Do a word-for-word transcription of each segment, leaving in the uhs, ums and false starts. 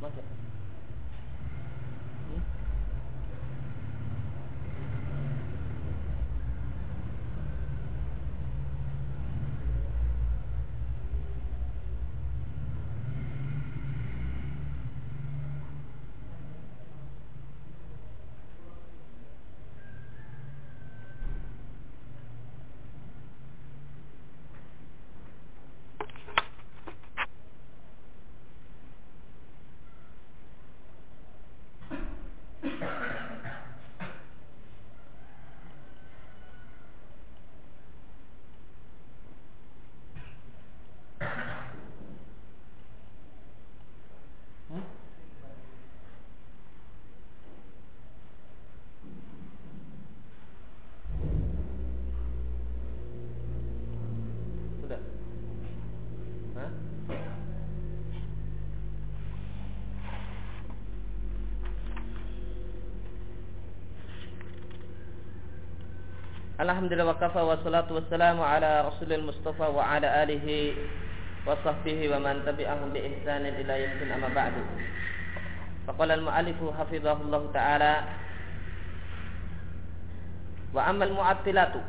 Masuk. Hmm? Sudah. Hah? Alhamdulillah wa kafa wa salatu wassalamu ala rasulil mustafa wa ala alihi wa sahbihi wa man tabi'ahum bi ihsanin ila yaumil amma ba'du. Faqala al-mu'allifu hafizahullah ta'ala wa ammal mu'attilatu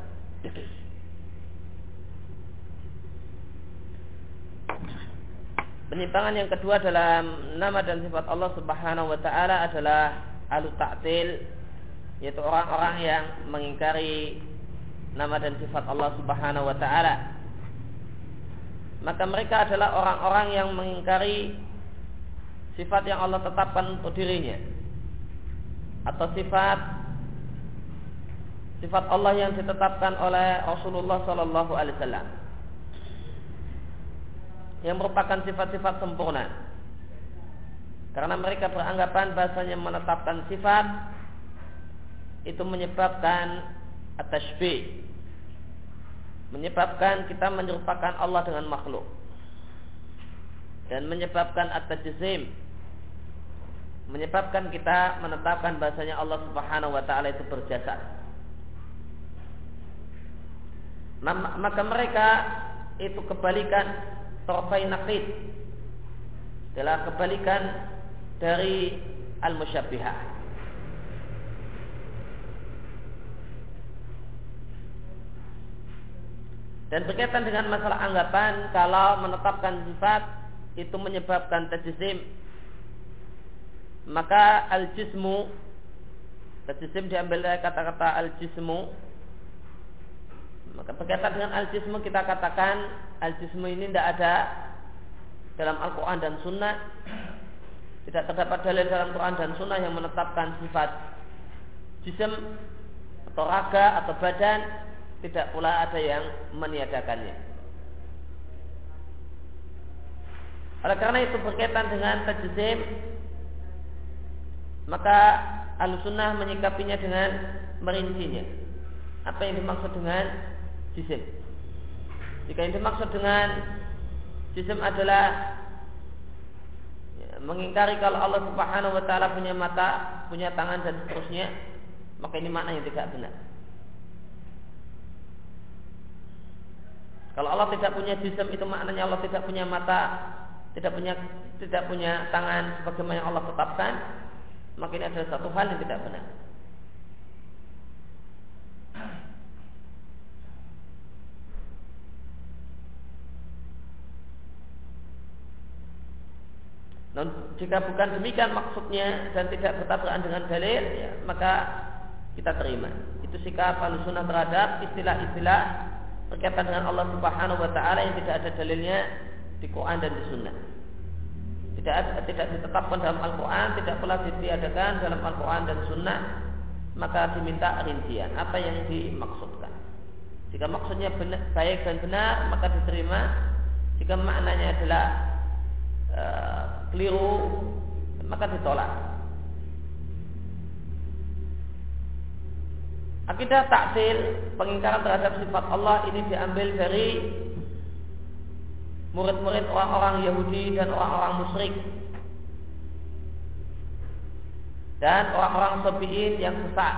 penyimpangan yang kedua dalam nama dan sifat Allah Subhanahu wa ta'ala adalah ahlu ta'til, yaitu orang-orang yang mengingkari nama dan sifat Allah Subhanahu wa ta'ala. Maka mereka adalah orang-orang yang mengingkari sifat yang Allah tetapkan untuk dirinya, atau sifat sifat Allah yang ditetapkan oleh Rasulullah sallallahu alaihi wasallam, yang merupakan sifat-sifat sempurna. Karena mereka beranggapan bahasanya menetapkan sifat itu menyebabkan at-tashbih, menyebabkan kita menyerupakan Allah dengan makhluk, dan menyebabkan at-tajsim, menyebabkan kita menetapkan bahasanya Allah Subhanahu wa ta'ala itu berjasad. Maka mereka itu kebalikan torfai naqid, adalah kebalikan dari al-musyabbihah. Dan berkaitan dengan masalah anggapan kalau menetapkan sifat itu menyebabkan tajsim, maka al-jismu, tajsim diambil dari kata-kata al-jismu, maka berkaitan dengan al-jismu kita katakan al-jismu ini tidak ada dalam Al-Quran dan Sunnah. Tidak terdapat dalil dalam Quran dan Sunnah yang menetapkan sifat jism atau raga atau badan. Tidak pula ada yang meniadakannya. Oleh karena itu berkaitan dengan tajsim, maka Ahlussunnah menyikapinya dengan merincinya. Apa yang dimaksud dengan jism? Jika yang dimaksud dengan jism adalah ya, mengingkari kalau Allah Subhanahu wa ta'ala punya mata, punya tangan dan seterusnya, maka ini makna yang tidak benar. Kalau Allah tidak punya jism, itu maknanya Allah tidak punya mata, tidak punya tidak punya tangan sebagaimana yang Allah tetapkan, maka ini adalah satu hal yang tidak benar. Nah, jika bukan demikian maksudnya dan tidak bertabrakan dengan dalil, ya, maka kita terima. Itu sikap Ahlussunnah terhadap istilah-istilah berkaitan dengan Allah Subhanahu wa ta'ala yang tidak ada dalilnya di Quran dan di Sunnah. Tidak ada, tidak ditetapkan dalam Al-Quran, tidak pula ditiadakan dalam Al-Quran dan Sunnah, maka diminta rincian apa yang dimaksudkan. Jika maksudnya benar, baik dan benar, maka diterima. Jika maknanya adalah uh, keliru, maka ditolak. Akidah ta'til, pengingkaran terhadap sifat Allah, ini diambil dari murid-murid orang-orang Yahudi dan orang-orang musyrik dan orang-orang Sabi'in yang sesat.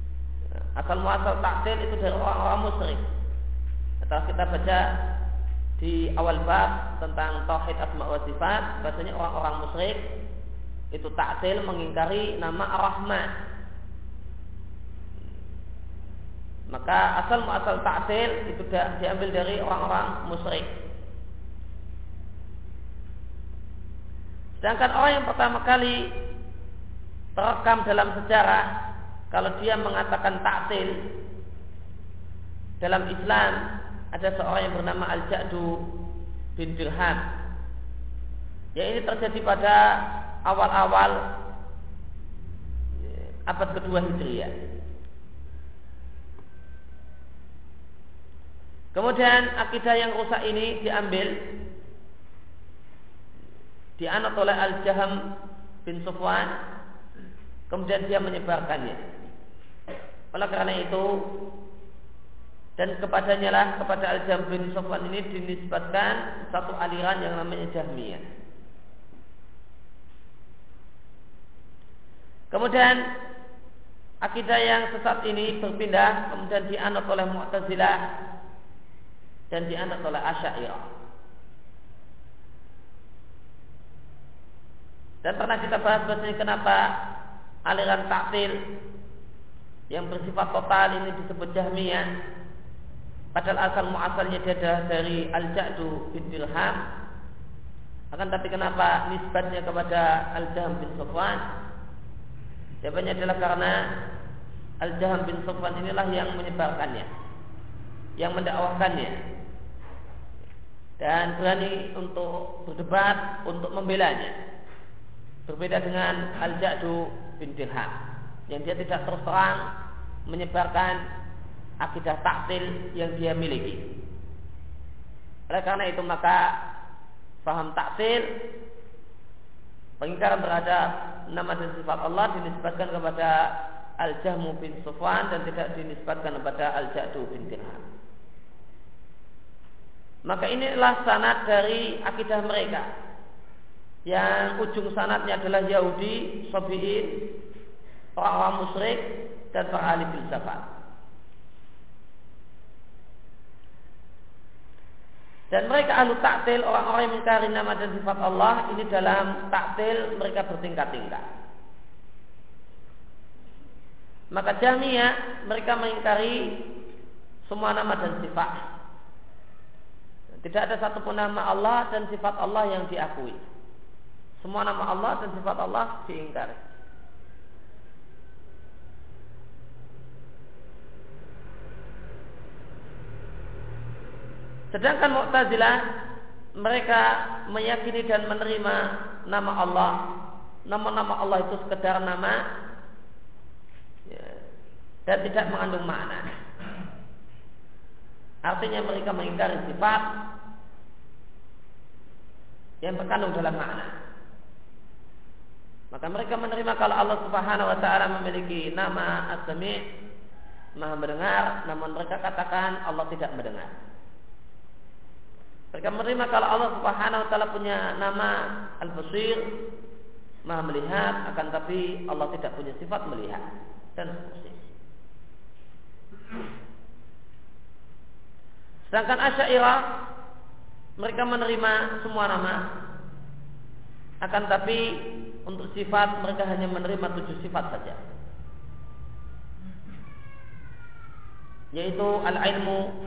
Asal muasal ta'til itu dari orang-orang musyrik. Setelah kita baca di awal bab tentang tauhid asma wa sifat, bahasanya orang-orang musyrik itu ta'til, mengingkari nama Ar-Rahman. Maka asal muasal ta'til itu diambil dari orang-orang musyrik. Sedangkan orang yang pertama kali terekam dalam sejarah kalau dia mengatakan ta'til dalam Islam, ada seorang yang bernama Al-Ja'du bin Dirham. Ya, ini terjadi pada awal-awal abad kedua Hijriah. Kemudian akidah yang rusak ini diambil, dianut oleh Al-Jaham bin Sufwan, kemudian dia menyebarkannya. Oleh karena itu, dan kepadanya lah, kepada Al-Jaham bin Sufwan ini dinisbatkan satu aliran yang namanya Jahmiyah. Kemudian akidah yang sesat ini berpindah, kemudian dianut oleh Mu'tazilah dan dianut oleh Asy'ariyah. Dan pernah kita bahas bahasanya kenapa aliran ta'til yang bersifat total ini disebut Jahmiyah, padahal asal muasalnya dia adalah dari Al-Ja'du bin Dirham. Akan tapi kenapa nisbatnya kepada Al-Jaham bin Sufwan? Jawabannya adalah karena Al-Jaham bin Sufwan inilah yang menyebarkannya, yang mendakwakannya, dan berani untuk berdebat, untuk membelanya. Berbeda dengan Al-Ja'du bin Dirham yang dia tidak terus terang menyebarkan akidah taktil yang dia miliki. Oleh karena itu maka faham taktil, pengingkaran terhadap nama dan sifat Allah, dinisbatkan kepada Al-Jahmu bin Sufwan dan tidak dinisbatkan kepada Al-Ja'du bin Dirham. Maka inilah sanad dari akidah mereka, yang ujung sanadnya adalah Yahudi, Sabi'in, orang-orang musyrik dan para ahli filsafat. Dan mereka ahlu ta'til, orang-orang yang mengingkari nama dan sifat Allah, ini dalam ta'til mereka bertingkat-tingkat. Maka Jahmiyah, mereka mengingkari semua nama dan sifat. Tidak ada satupun nama Allah dan sifat Allah yang diakui. Semua nama Allah dan sifat Allah diingkari. Sedangkan Mu'tazilah, mereka meyakini dan menerima nama Allah. Nama-nama Allah itu sekedar nama, ya, dan tidak mengandung makna. Artinya mereka mengingkari sifat yang terkandung dalam makna. Maka mereka menerima kalau Allah Subhanahu wa taala memiliki nama As-Sami', Maha mendengar, namun mereka katakan Allah tidak mendengar. Mereka menerima kalau Allah Subhanahu wa taala punya nama Al-Basir, Maha melihat, akan tapi Allah tidak punya sifat melihat, dan seterusnya. Sedangkan Asy'ariyah, mereka menerima semua nama, akan tapi untuk sifat mereka hanya menerima tujuh sifat saja, yaitu al-ilmu,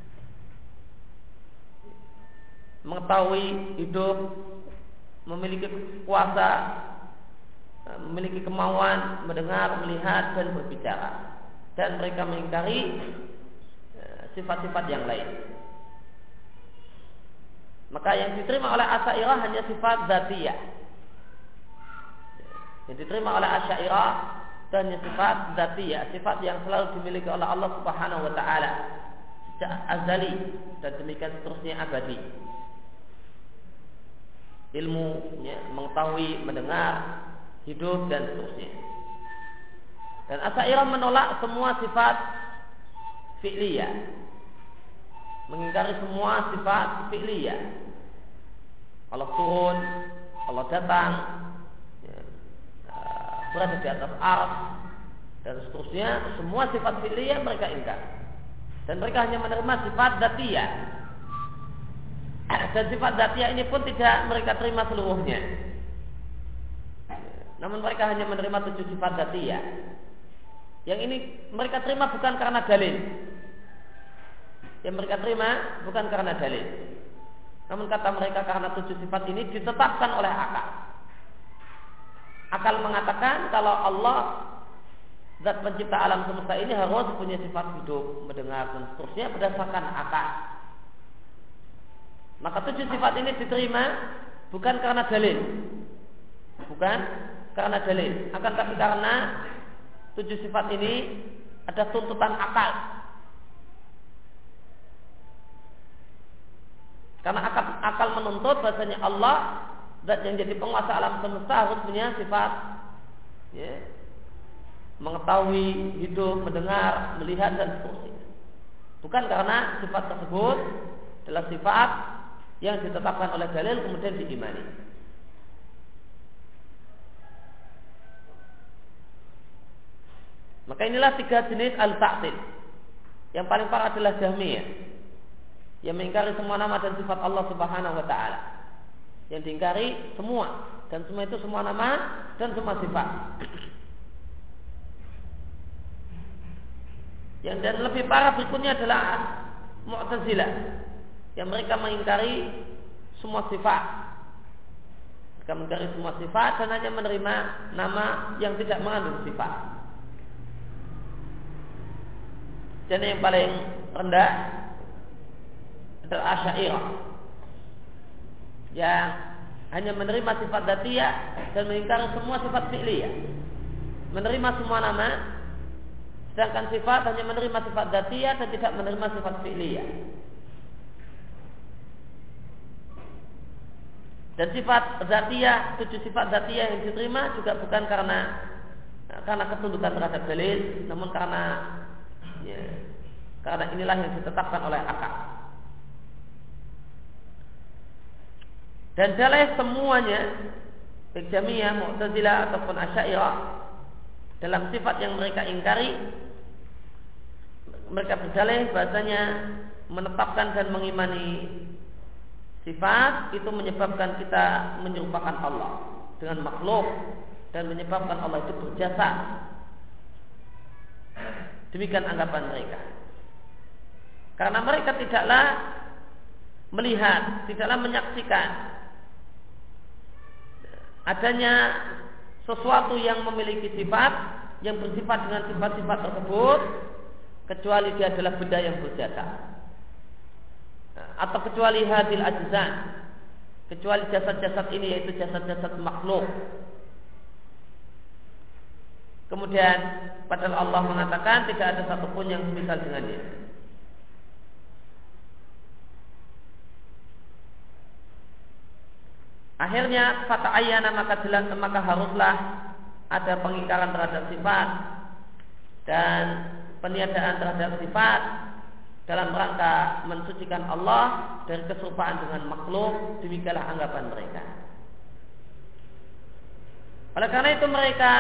mengetahui, hidup, memiliki kuasa, memiliki kemauan, mendengar, melihat, dan berbicara. Dan mereka mengingkari sifat-sifat yang lain. Maka yang diterima oleh Asy'ariyah hanya sifat dzatiyah. Yang diterima oleh Asy'ariyah dan hanya sifat dzatiyah, sifat yang selalu dimiliki oleh Allah Subhanahu wa taala sejak azali dan demikian seterusnya abadi. Ilmu, ya, mengetahui, mendengar, hidup, dan seterusnya. Dan Asy'ariyah menolak semua sifat fi'liyah, mengingkari semua sifat fi'liyah. Allah turun, Allah datang, ya, berada di atas arsy, dan seterusnya. Semua sifat fi'liyah mereka ingkar, dan mereka hanya menerima sifat dzatiyah. Dan sifat dzatiyah ini pun tidak mereka terima seluruhnya. Namun mereka hanya menerima tujuh sifat dzatiyah. Yang ini mereka terima bukan karena dalil. Yang mereka terima bukan karena dalil. Namun kata mereka karena tujuh sifat ini ditetapkan oleh akal. Akal mengatakan kalau Allah zat pencipta alam semesta ini harus punya sifat hidup, mendengar dan seterusnya berdasarkan akal. Maka tujuh sifat ini diterima bukan karena dalil, bukan karena dalil, akan tapi karena tujuh sifat ini ada tuntutan akal. Karena akal, akal menuntut bahasanya Allah zat yang jadi penguasa alam semesta harus punya sifat, ya, mengetahui, hidup, mendengar, melihat dan seterusnya. Bukan karena sifat tersebut adalah sifat yang ditetapkan oleh dalil kemudian diimani. Maka inilah tiga jenis al-ta'til. Yang paling parah adalah Jahmiyah, yang mengingkari semua nama dan sifat Allah Subhanahu wa taala. Yang diingkari semua, dan semua itu semua nama dan semua sifat. Yang dan lebih parah berikutnya adalah Mu'tazilah, yang mereka mengingkari semua sifat. Mereka mengingkari semua sifat dan hanya menerima nama yang tidak mengandung sifat. Dan yang paling rendah adalah Asy'ariyah, yang hanya menerima sifat dzatiyah dan mengingkari semua sifat fi'liyah. Menerima semua nama, sedangkan sifat hanya menerima sifat dzatiyah dan tidak menerima sifat fi'liyah. Dan sifat dzatiyah, tujuh sifat dzatiyah yang diterima juga bukan karena karena ketundukan terhadap dalil, namun karena ya, karena inilah yang ditetapkan oleh akal. Dan dalil semuanya, baik Jahmiyah, Mu'tazilah ataupun Asy'ariyah, dalam sifat yang mereka ingkari, mereka berdalih bahasanya menetapkan dan mengimani sifat itu menyebabkan kita menyerupakan Allah dengan makhluk dan menyebabkan Allah itu berjasa. Demikian anggapan mereka. Karena mereka tidaklah melihat, tidaklah menyaksikan adanya sesuatu yang memiliki sifat yang bersifat dengan sifat-sifat tersebut kecuali dia adalah benda yang berjasa, atau kecuali hadil ajzan, kecuali jasad-jasad ini yaitu jasad-jasad makhluk. Kemudian padahal Allah mengatakan tidak ada satupun yang semisal dengannya. Akhirnya fata'ayyana maka jelas maka haruslah ada pengingkaran terhadap sifat dan peniadaan terhadap sifat dalam rangka mensucikan Allah dari keserupaan dengan makhluk. Demikianlah anggapan mereka. Oleh karena itu mereka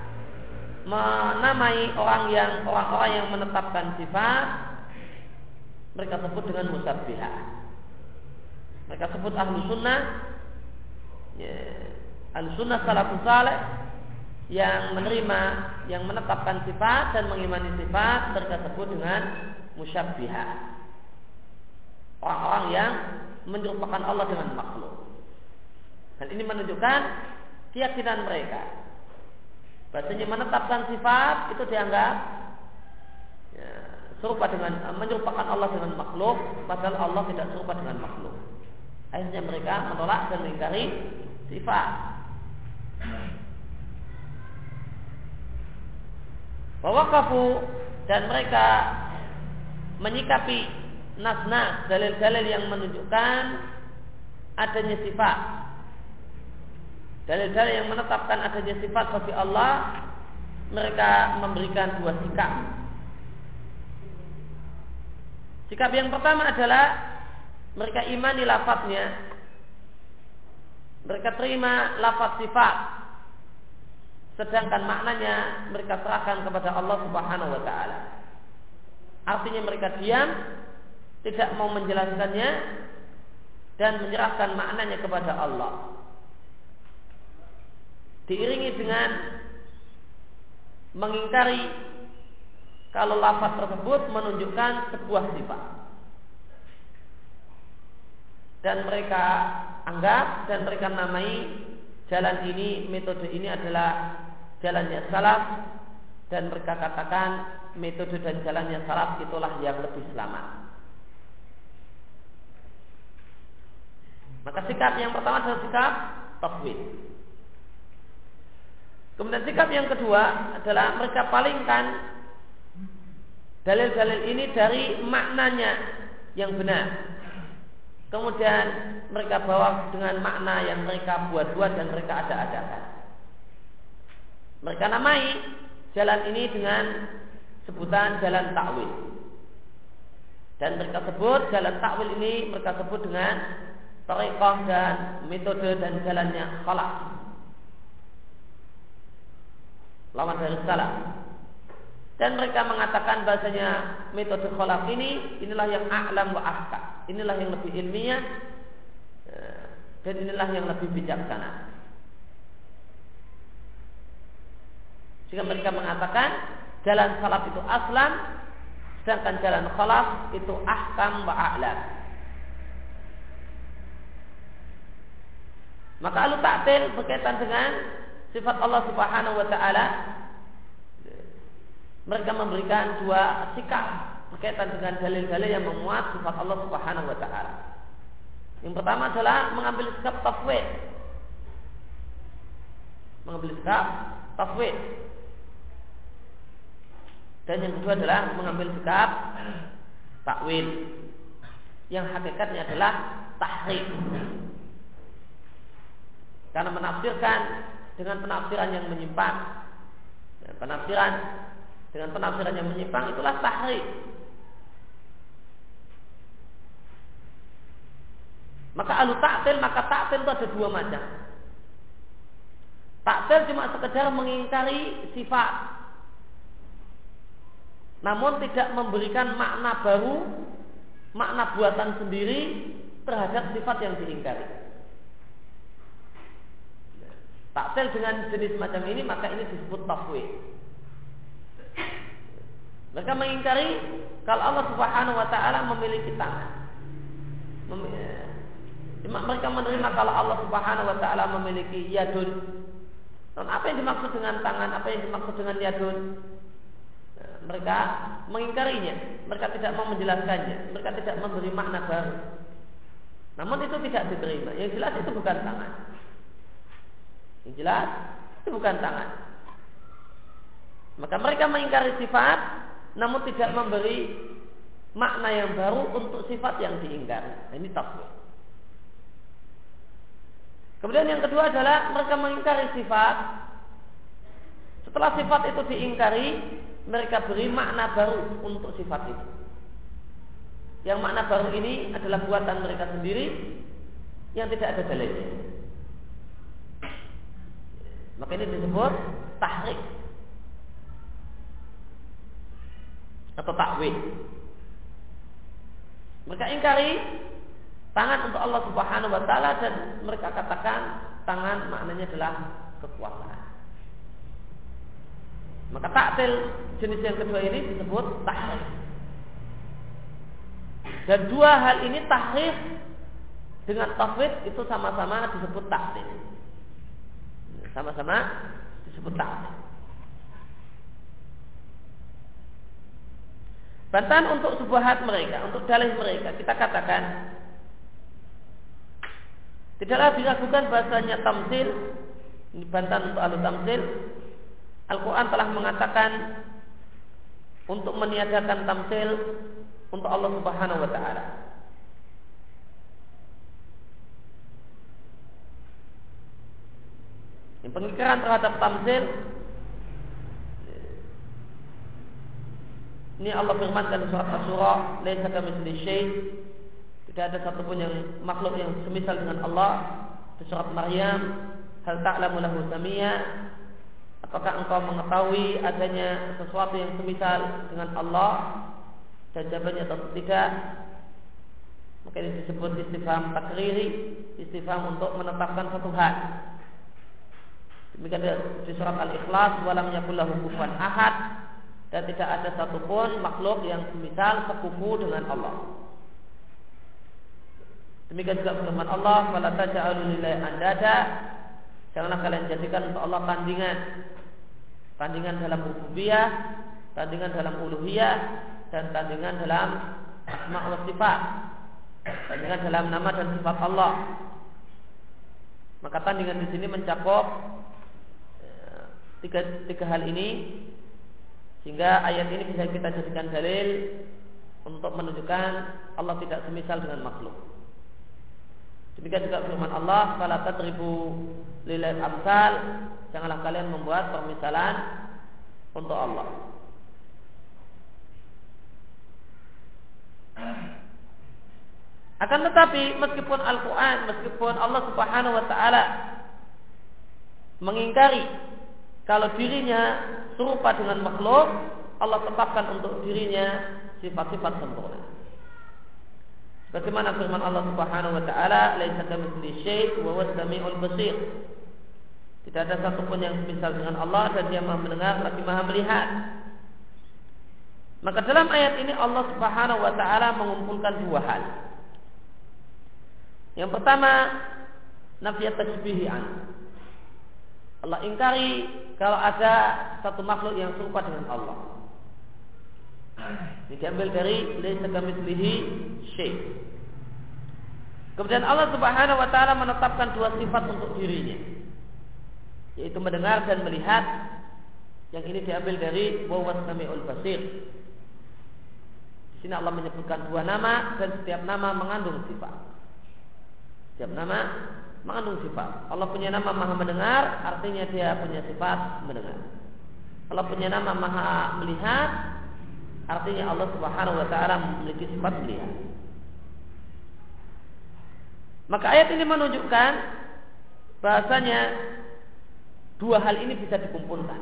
menamai orang yang orang-orang yang menetapkan sifat mereka sebut dengan musabbihah. Mereka sebut ahlu sunnah, ya, ahlu sunnah salafus saleh yang menerima, yang menetapkan sifat dan mengimani sifat mereka sebut dengan musyabbihah. Orang-orang yang menyerupakan Allah dengan makhluk. Dan ini menunjukkan keyakinan mereka. Bahasanya menetapkan sifat itu dianggap ya, serupa dengan menyerupakan Allah dengan makhluk, padahal Allah tidak serupa dengan makhluk. Akhirnya mereka menolak dan mengingkari sifat. Wawaqafu dan mereka menyikapi nas-nas, dalil-dalil yang menunjukkan adanya sifat, dalil-dalil yang menetapkan adanya sifat bagi Allah. Mereka memberikan dua sikap. Sikap yang pertama adalah mereka imani lafadznya, mereka terima lafadz sifat, sedangkan maknanya mereka serahkan kepada Allah Subhanahu wa taala. Artinya mereka diam, tidak mau menjelaskannya, dan menyerahkan maknanya kepada Allah, diiringi dengan mengingkari kalau lafaz tersebut menunjukkan sebuah sifat, dan mereka anggap dan mereka namai jalan ini, metode ini adalah jalannya salaf, dan mereka katakan metode dan jalannya salaf itulah yang lebih selamat. Maka sikap yang pertama adalah sikap tafwid. Kemudian sikap yang kedua adalah mereka palingkan dalil-dalil ini dari maknanya yang benar. Kemudian mereka bawa dengan makna yang mereka buat-buat dan mereka ada-adakan. Mereka namai jalan ini dengan sebutan jalan takwil. Dan mereka sebut jalan takwil ini mereka sebut dengan thariqah dan metode dan jalannya khalaf, lawan dari salaf. Dan mereka mengatakan bahasanya metode khalaf ini inilah yang a'lam wa ahkam, inilah yang lebih ilmiah dan inilah yang lebih bijaksana. Jika mereka mengatakan jalan salaf itu aslam, sedangkan jalan khalaf itu ahkam wa a'lam. Maka ahlu ta'til berkaitan dengan sifat Allah Subhanahu wa taala, mereka memberikan dua sikap berkaitan dengan dalil-dalil yang memuat sifat Allah Subhanahu wa taala. Yang pertama adalah mengambil sikap tafwid. Mengambil sikap tafwid. Dan yang kedua adalah mengambil sikap takwil, yang hakikatnya adalah tahrif. Karena menafsirkan dengan penafsiran yang menyimpang, penafsiran dengan penafsiran yang menyimpang itulah tahrif. Maka ahlu ta'til, maka ta'til itu ada dua macam. Ta'til cuma sekedar mengingkari sifat, namun tidak memberikan makna baru, makna buatan sendiri terhadap sifat yang diingkari. Ta'til dengan jenis macam ini, maka ini disebut tafwid. Mereka mengingkari kalau Allah Subhanahu wa taala memiliki tangan. Mereka menerima kalau Allah Subhanahu wa taala memiliki yadun. Dan apa yang dimaksud dengan tangan, apa yang dimaksud dengan yadun? Mereka mengingkarinya. Mereka tidak mau menjelaskannya. Mereka tidak memberi makna baru. Namun itu tidak diterima. Yang jelas itu bukan tangan. Yang jelas itu bukan tangan. Maka mereka mengingkari sifat, namun tidak memberi makna yang baru untuk sifat yang diingkari. Nah, ini tafwid. Kemudian yang kedua adalah mereka mengingkari sifat. Setelah sifat itu diingkari, mereka beri makna baru untuk sifat itu. Yang makna baru ini adalah buatan mereka sendiri yang tidak ada dalilnya. Maka ini disebut tahrif atau takwil. Mereka ingkari tangan untuk Allah Subhanahu wa taala dan mereka katakan tangan maknanya adalah kekuasaan. Maka ta'til jenis yang kedua ini disebut tahrif. Dan dua hal ini tahrif dengan tafwid itu sama-sama disebut ta'til. Sama-sama disebut ta'til. Bantahan untuk subhat mereka, untuk dalih mereka, kita katakan tidaklah diragukan bahasanya tamtsil. Ini bantahan untuk ahlu tamtsil. Al-Quran telah mengatakan untuk meniadakan tamtsil untuk Allah Subhanahu wa taala. Yang pengingkaran terhadap tamtsil ini Allah firmankan di surat Asy-Syura, "Laisa kamitslihi syai'." Tidak ada satupun yang makhluk yang semisal dengan Allah. Di surat Maryam, "Hal ta'lamu lahu samia?" Apakah engkau mengetahui adanya sesuatu yang semisal dengan Allah? Dan jawabannya atau tidak. Maka ini disebut istifham takriri, istifham untuk menetapkan satu hal. Demikian di surat Al-Ikhlas, walam yakul lahu kufuwan ahad, dan tidak ada satupun makhluk yang semisal sekufu dengan Allah. Demikian juga firman Allah, fala taj'alu lillahi andada, janganlah kalian jadikan untuk Allah tandingan, tandingan dalam rububiyah, tandingan dalam uluhiyah, dan tandingan dalam asma wa sifat, tandingan dalam nama dan sifat Allah. Maka tandingan di sini mencakup tiga, tiga hal ini, sehingga ayat ini bisa kita jadikan dalil untuk menunjukkan Allah tidak semisal dengan makhluk. Demikian juga firman Allah, fala tadribu lillahil amsal, janganlah kalian membuat permisalan untuk Allah. Akan tetapi meskipun Al-Quran, meskipun Allah Subhanahu wa ta'ala mengingkari kalau dirinya serupa dengan makhluk, Allah tetapkan untuk dirinya sifat-sifat sempurna. Bagaimana firman Allah Subhanahu wa ta'ala, laisa kamitslihi syai' wa huwas samiul basir. Tidak ada satupun yang semisal dengan Allah, dan Dia Maha mendengar lagi Maha melihat. Maka dalam ayat ini Allah Subhanahu wa ta'ala mengumpulkan dua hal. Yang pertama, nafiyat tasbihi'an. Allah ingkari kalau ada satu makhluk yang serupa dengan Allah. Ini diambil dari laisa kamitslihi syai'. Kemudian Allah Subhanahu wa ta'ala menetapkan dua sifat untuk dirinya, yaitu mendengar dan melihat. Yang ini diambil dari wa huwas samiul basir. Di sini Allah menyebutkan dua nama, dan setiap nama mengandung sifat. Setiap nama mengandung sifat. Allah punya nama Maha mendengar, artinya Dia punya sifat mendengar. Allah punya nama Maha melihat, artinya Allah Subhanahu wa ta'ala memiliki sifat melihat. Maka ayat ini menunjukkan bahasanya dua hal ini bisa dikumpulkan.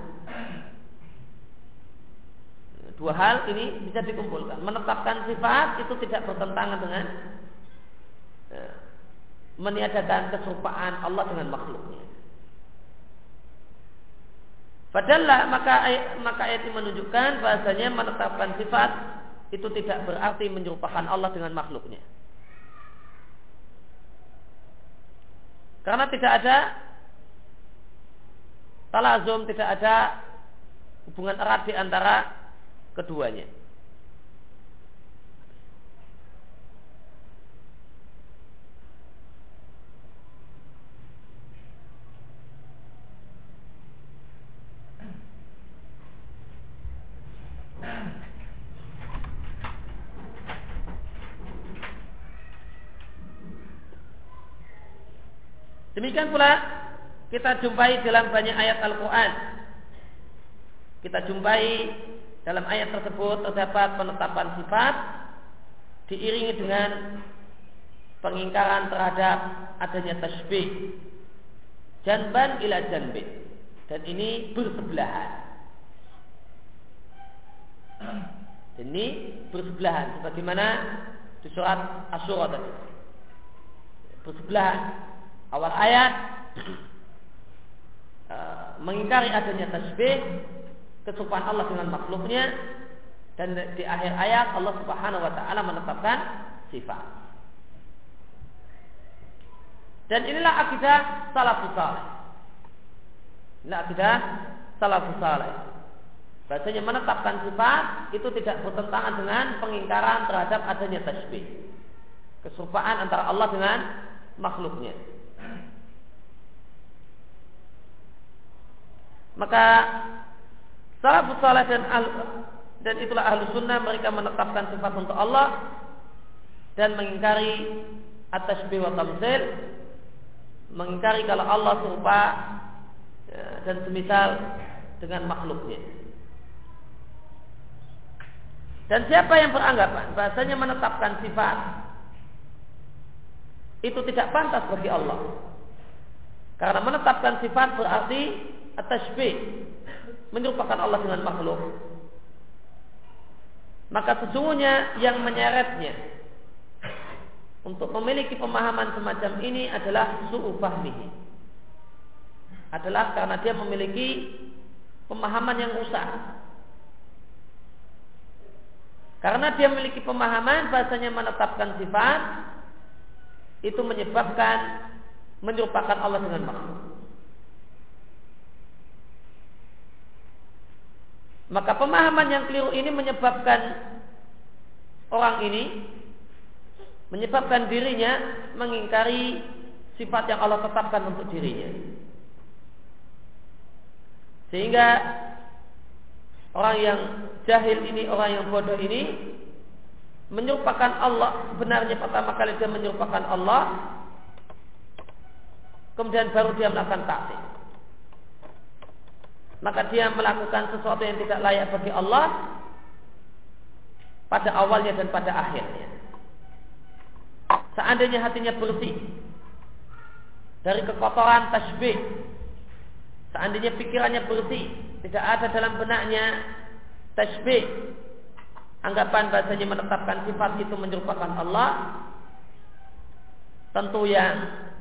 Dua hal ini bisa dikumpulkan. Menetapkan sifat itu tidak bertentangan dengan ya, meniadakan keserupaan Allah dengan makhluknya. Padahal maka maka ayat ini menunjukkan bahasanya menetapkan sifat itu tidak berarti menyerupakan Allah dengan makhluknya. Karena tidak ada talazum, tidak ada hubungan erat di antara keduanya. Demikian pula kita jumpai dalam banyak ayat Al-Quran. Kita jumpai dalam ayat tersebut terdapat penetapan sifat diiringi dengan pengingkaran terhadap adanya tasbih, janban ila janbin, dan ini bersebelahan. Ini bersebelahan sebagaimana di surat Asy-Syura tadi. Bersebelahan. Awal ayat uh, mengingkari adanya tasbih, keserupaan Allah dengan makhluknya, dan di akhir ayat Allah Subhanahu wa ta'ala menetapkan sifat. Dan inilah akidah salafus saleh. Inilah akidah salafus saleh. Bahasanya menetapkan sifat itu tidak bertentangan dengan pengingkaran terhadap adanya tasbih, keserupaan antara Allah dengan makhluknya. Maka salafus saleh dan ahlu, dan itulah ahlu sunnah, mereka menetapkan sifat untuk Allah dan mengingkari at-tasbih wa tamtsil, mengingkari kalau Allah serupa ya, dan semisal dengan makhluknya. Dan siapa yang beranggapan bahasanya menetapkan sifat itu tidak pantas bagi Allah, karena menetapkan sifat berarti at-tasbih, menyerupakan Allah dengan makhluk, maka sesungguhnya yang menyeretnya untuk memiliki pemahaman semacam ini adalah su'u fahmihi. Adalah karena dia memiliki pemahaman yang rusak. Karena dia memiliki pemahaman bahasanya menetapkan sifat itu menyebabkan menyerupakan Allah dengan makhluk. Maka pemahaman yang keliru ini menyebabkan orang ini menyebabkan dirinya mengingkari sifat yang Allah tetapkan untuk dirinya. Sehingga orang yang jahil ini, orang yang bodoh ini menyerupakan Allah. Sebenarnya pertama kali dia menyerupakan Allah, kemudian baru dia melakukan ta'til. Maka dia melakukan sesuatu yang tidak layak bagi Allah pada awalnya dan pada akhirnya. Seandainya hatinya bersih dari kekotoran tasbih, seandainya pikirannya bersih, tidak ada dalam benaknya tasbih, anggapan bahasanya menetapkan sifat itu menyerupakan Allah, tentu yang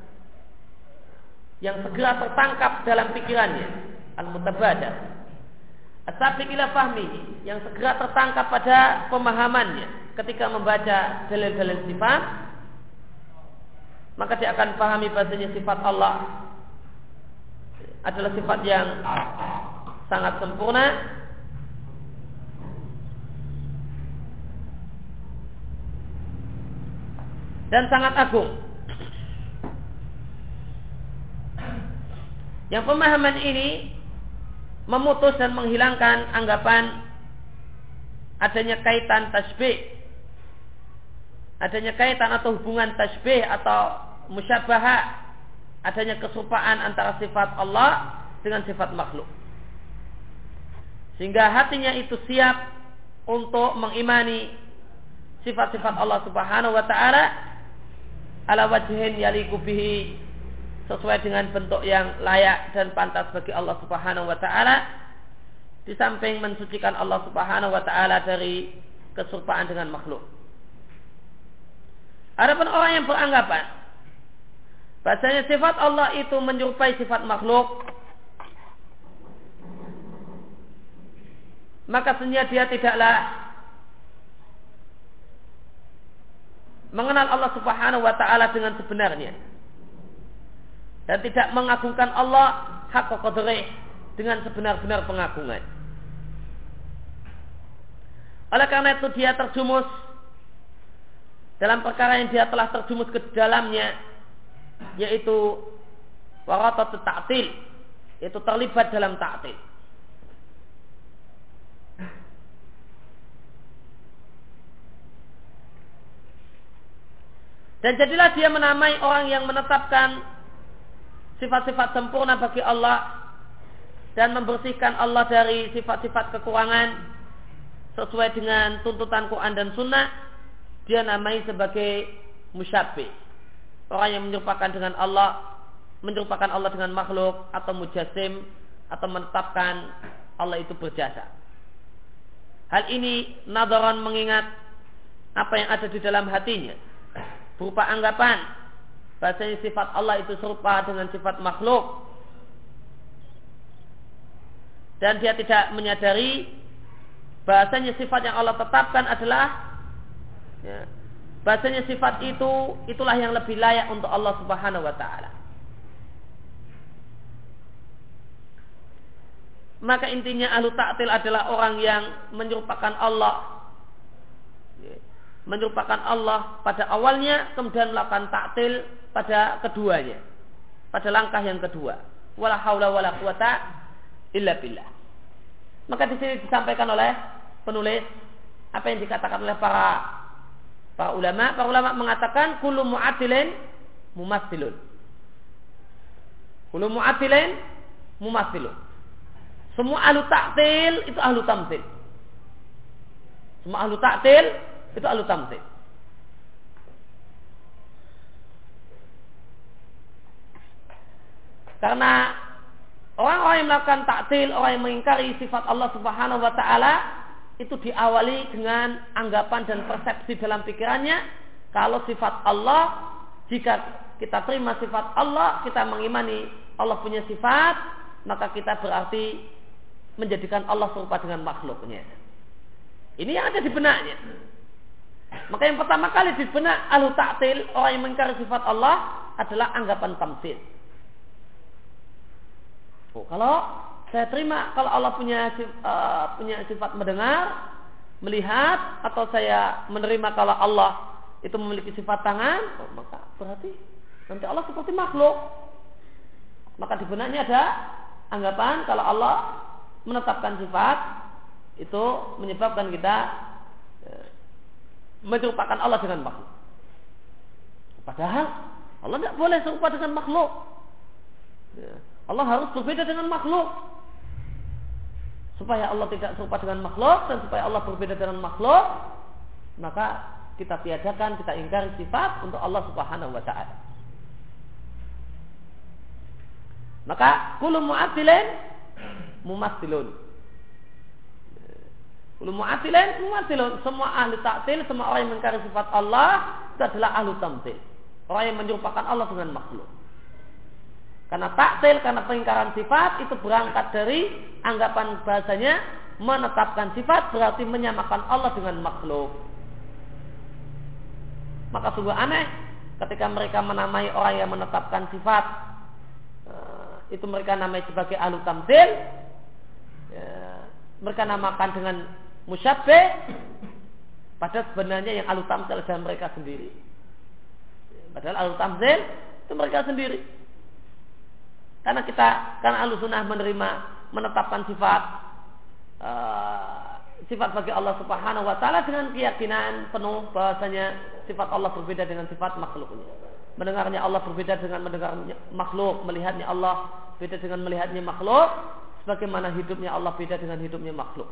yang segera tertangkap dalam pikirannya al-mutabadar as-sabiq ila fahmihi, yang segera tertangkap pada pemahamannya ketika membaca dalil-dalil sifat, maka dia akan pahami bahasanya sifat Allah adalah sifat yang sangat sempurna dan sangat agung. Yang pemahaman ini memutus dan menghilangkan anggapan adanya kaitan tasbih, adanya kaitan atau hubungan tasbih atau musyabahah, adanya keserupaan antara sifat Allah dengan sifat makhluk, sehingga hatinya itu siap untuk mengimani sifat-sifat Allah Subhanahu wa taala ala wajhin yaliqu bihi, sesuai dengan bentuk yang layak dan pantas bagi Allah Subhanahu wa taala, di samping mensucikan Allah Subhanahu wa taala dari keserupaan dengan makhluk. Adapun orang yang beranggapan bahasanya sifat Allah itu menyerupai sifat makhluk, maka sebenarnya dia tidaklah mengenal Allah Subhanahu wa taala dengan sebenarnya dan tidak mengagungkan Allah haqqa qadrih, dengan sebenar-benar pengagungan. Oleh karena itu dia terjumus dalam perkara yang dia telah terjumus ke dalamnya, yaitu waratatut ta'til, yaitu terlibat dalam ta'til. Dan jadilah dia menamai orang yang menetapkan sifat-sifat sempurna bagi Allah dan membersihkan Allah dari sifat-sifat kekurangan sesuai dengan tuntutan Quran dan Sunnah. Dia namai sebagai musyabbih, orang yang menyerupakan dengan Allah, menyerupakan Allah dengan makhluk, atau mujassim, atau menetapkan Allah itu berjasa. Hal ini nadharan, mengingat apa yang ada di dalam hatinya, berupa anggapan bahasanya sifat Allah itu serupa dengan sifat makhluk, dan dia tidak menyadari bahasanya sifat yang Allah tetapkan adalah ya, bahasanya sifat itu itulah yang lebih layak untuk Allah Subhanahu wa taala. Maka intinya ahlu ta'til adalah orang yang menyerupakan Allah, menyerupakan Allah pada awalnya, kemudian melakukan ta'til pada keduanya, pada langkah yang kedua. Wala haula wala quwata illa billah. Maka di sini disampaikan oleh penulis apa yang dikatakan oleh para para ulama. Para ulama mengatakan kullu mu'attilin mumassilun. Kullu mu'attilin mumassilun. Semua ahlu ta'til itu ahlu tamtsil. Semua ahlu ta'til itu ahlu tamtsil. Karena orang-orang yang melakukan ta'til, orang yang mengingkari sifat Allah Subhanahu wa taala, itu diawali dengan anggapan dan persepsi dalam pikirannya Kalau sifat Allah, jika kita terima sifat Allah, kita mengimani Allah punya sifat, maka kita berarti menjadikan Allah serupa dengan makhluknya. Ini yang ada di benaknya. Maka yang pertama kali di benak ahlu ta'til, orang yang mengingkari sifat Allah, adalah anggapan tamtsil. Oh, kalau saya terima kalau Allah punya uh, punya sifat mendengar, melihat, atau saya menerima kalau Allah itu memiliki sifat tangan, oh, maka berarti nanti Allah seperti makhluk. Maka di benaknya ada anggapan kalau Allah menetapkan sifat itu menyebabkan kita eh, menyerupakan Allah dengan makhluk. Padahal Allah tidak boleh serupa dengan makhluk. Ya, Allah harus berbeda dengan makhluk. Supaya Allah tidak serupa dengan makhluk dan supaya Allah berbeda dengan makhluk, maka kita tiadakan, kita ingkari sifat untuk Allah Subhanahu wa ta'ala. Maka kullu mu'attilin mumatsilun. Kullu mu'attilin mumatsilun. Semua ahli ta'til, semua orang yang mengingkari sifat Allah itu adalah ahli tamtsil. Orang yang menyerupakan Allah dengan makhluk. Karena ta'til, karena pengingkaran sifat itu berangkat dari anggapan bahasanya menetapkan sifat berarti menyamakan Allah dengan makhluk. Maka sungguh aneh ketika mereka menamai orang yang menetapkan sifat, itu mereka namai sebagai ahlu tamtsil, ya, mereka namakan dengan musyabbih, padahal sebenarnya yang ahlu tamtsil adalah mereka sendiri. Padahal ahlu tamtsil itu mereka sendiri. Karena kita, karena ahlu sunnah menerima, menetapkan sifat uh, sifat bagi Allah Subhanahu wa ta'ala dengan keyakinan penuh bahwasanya sifat Allah berbeda dengan sifat makhluknya. Mendengarnya Allah berbeda dengan mendengarnya makhluk, melihatnya Allah beda dengan melihatnya makhluk, sebagaimana hidupnya Allah beda dengan hidupnya makhluk.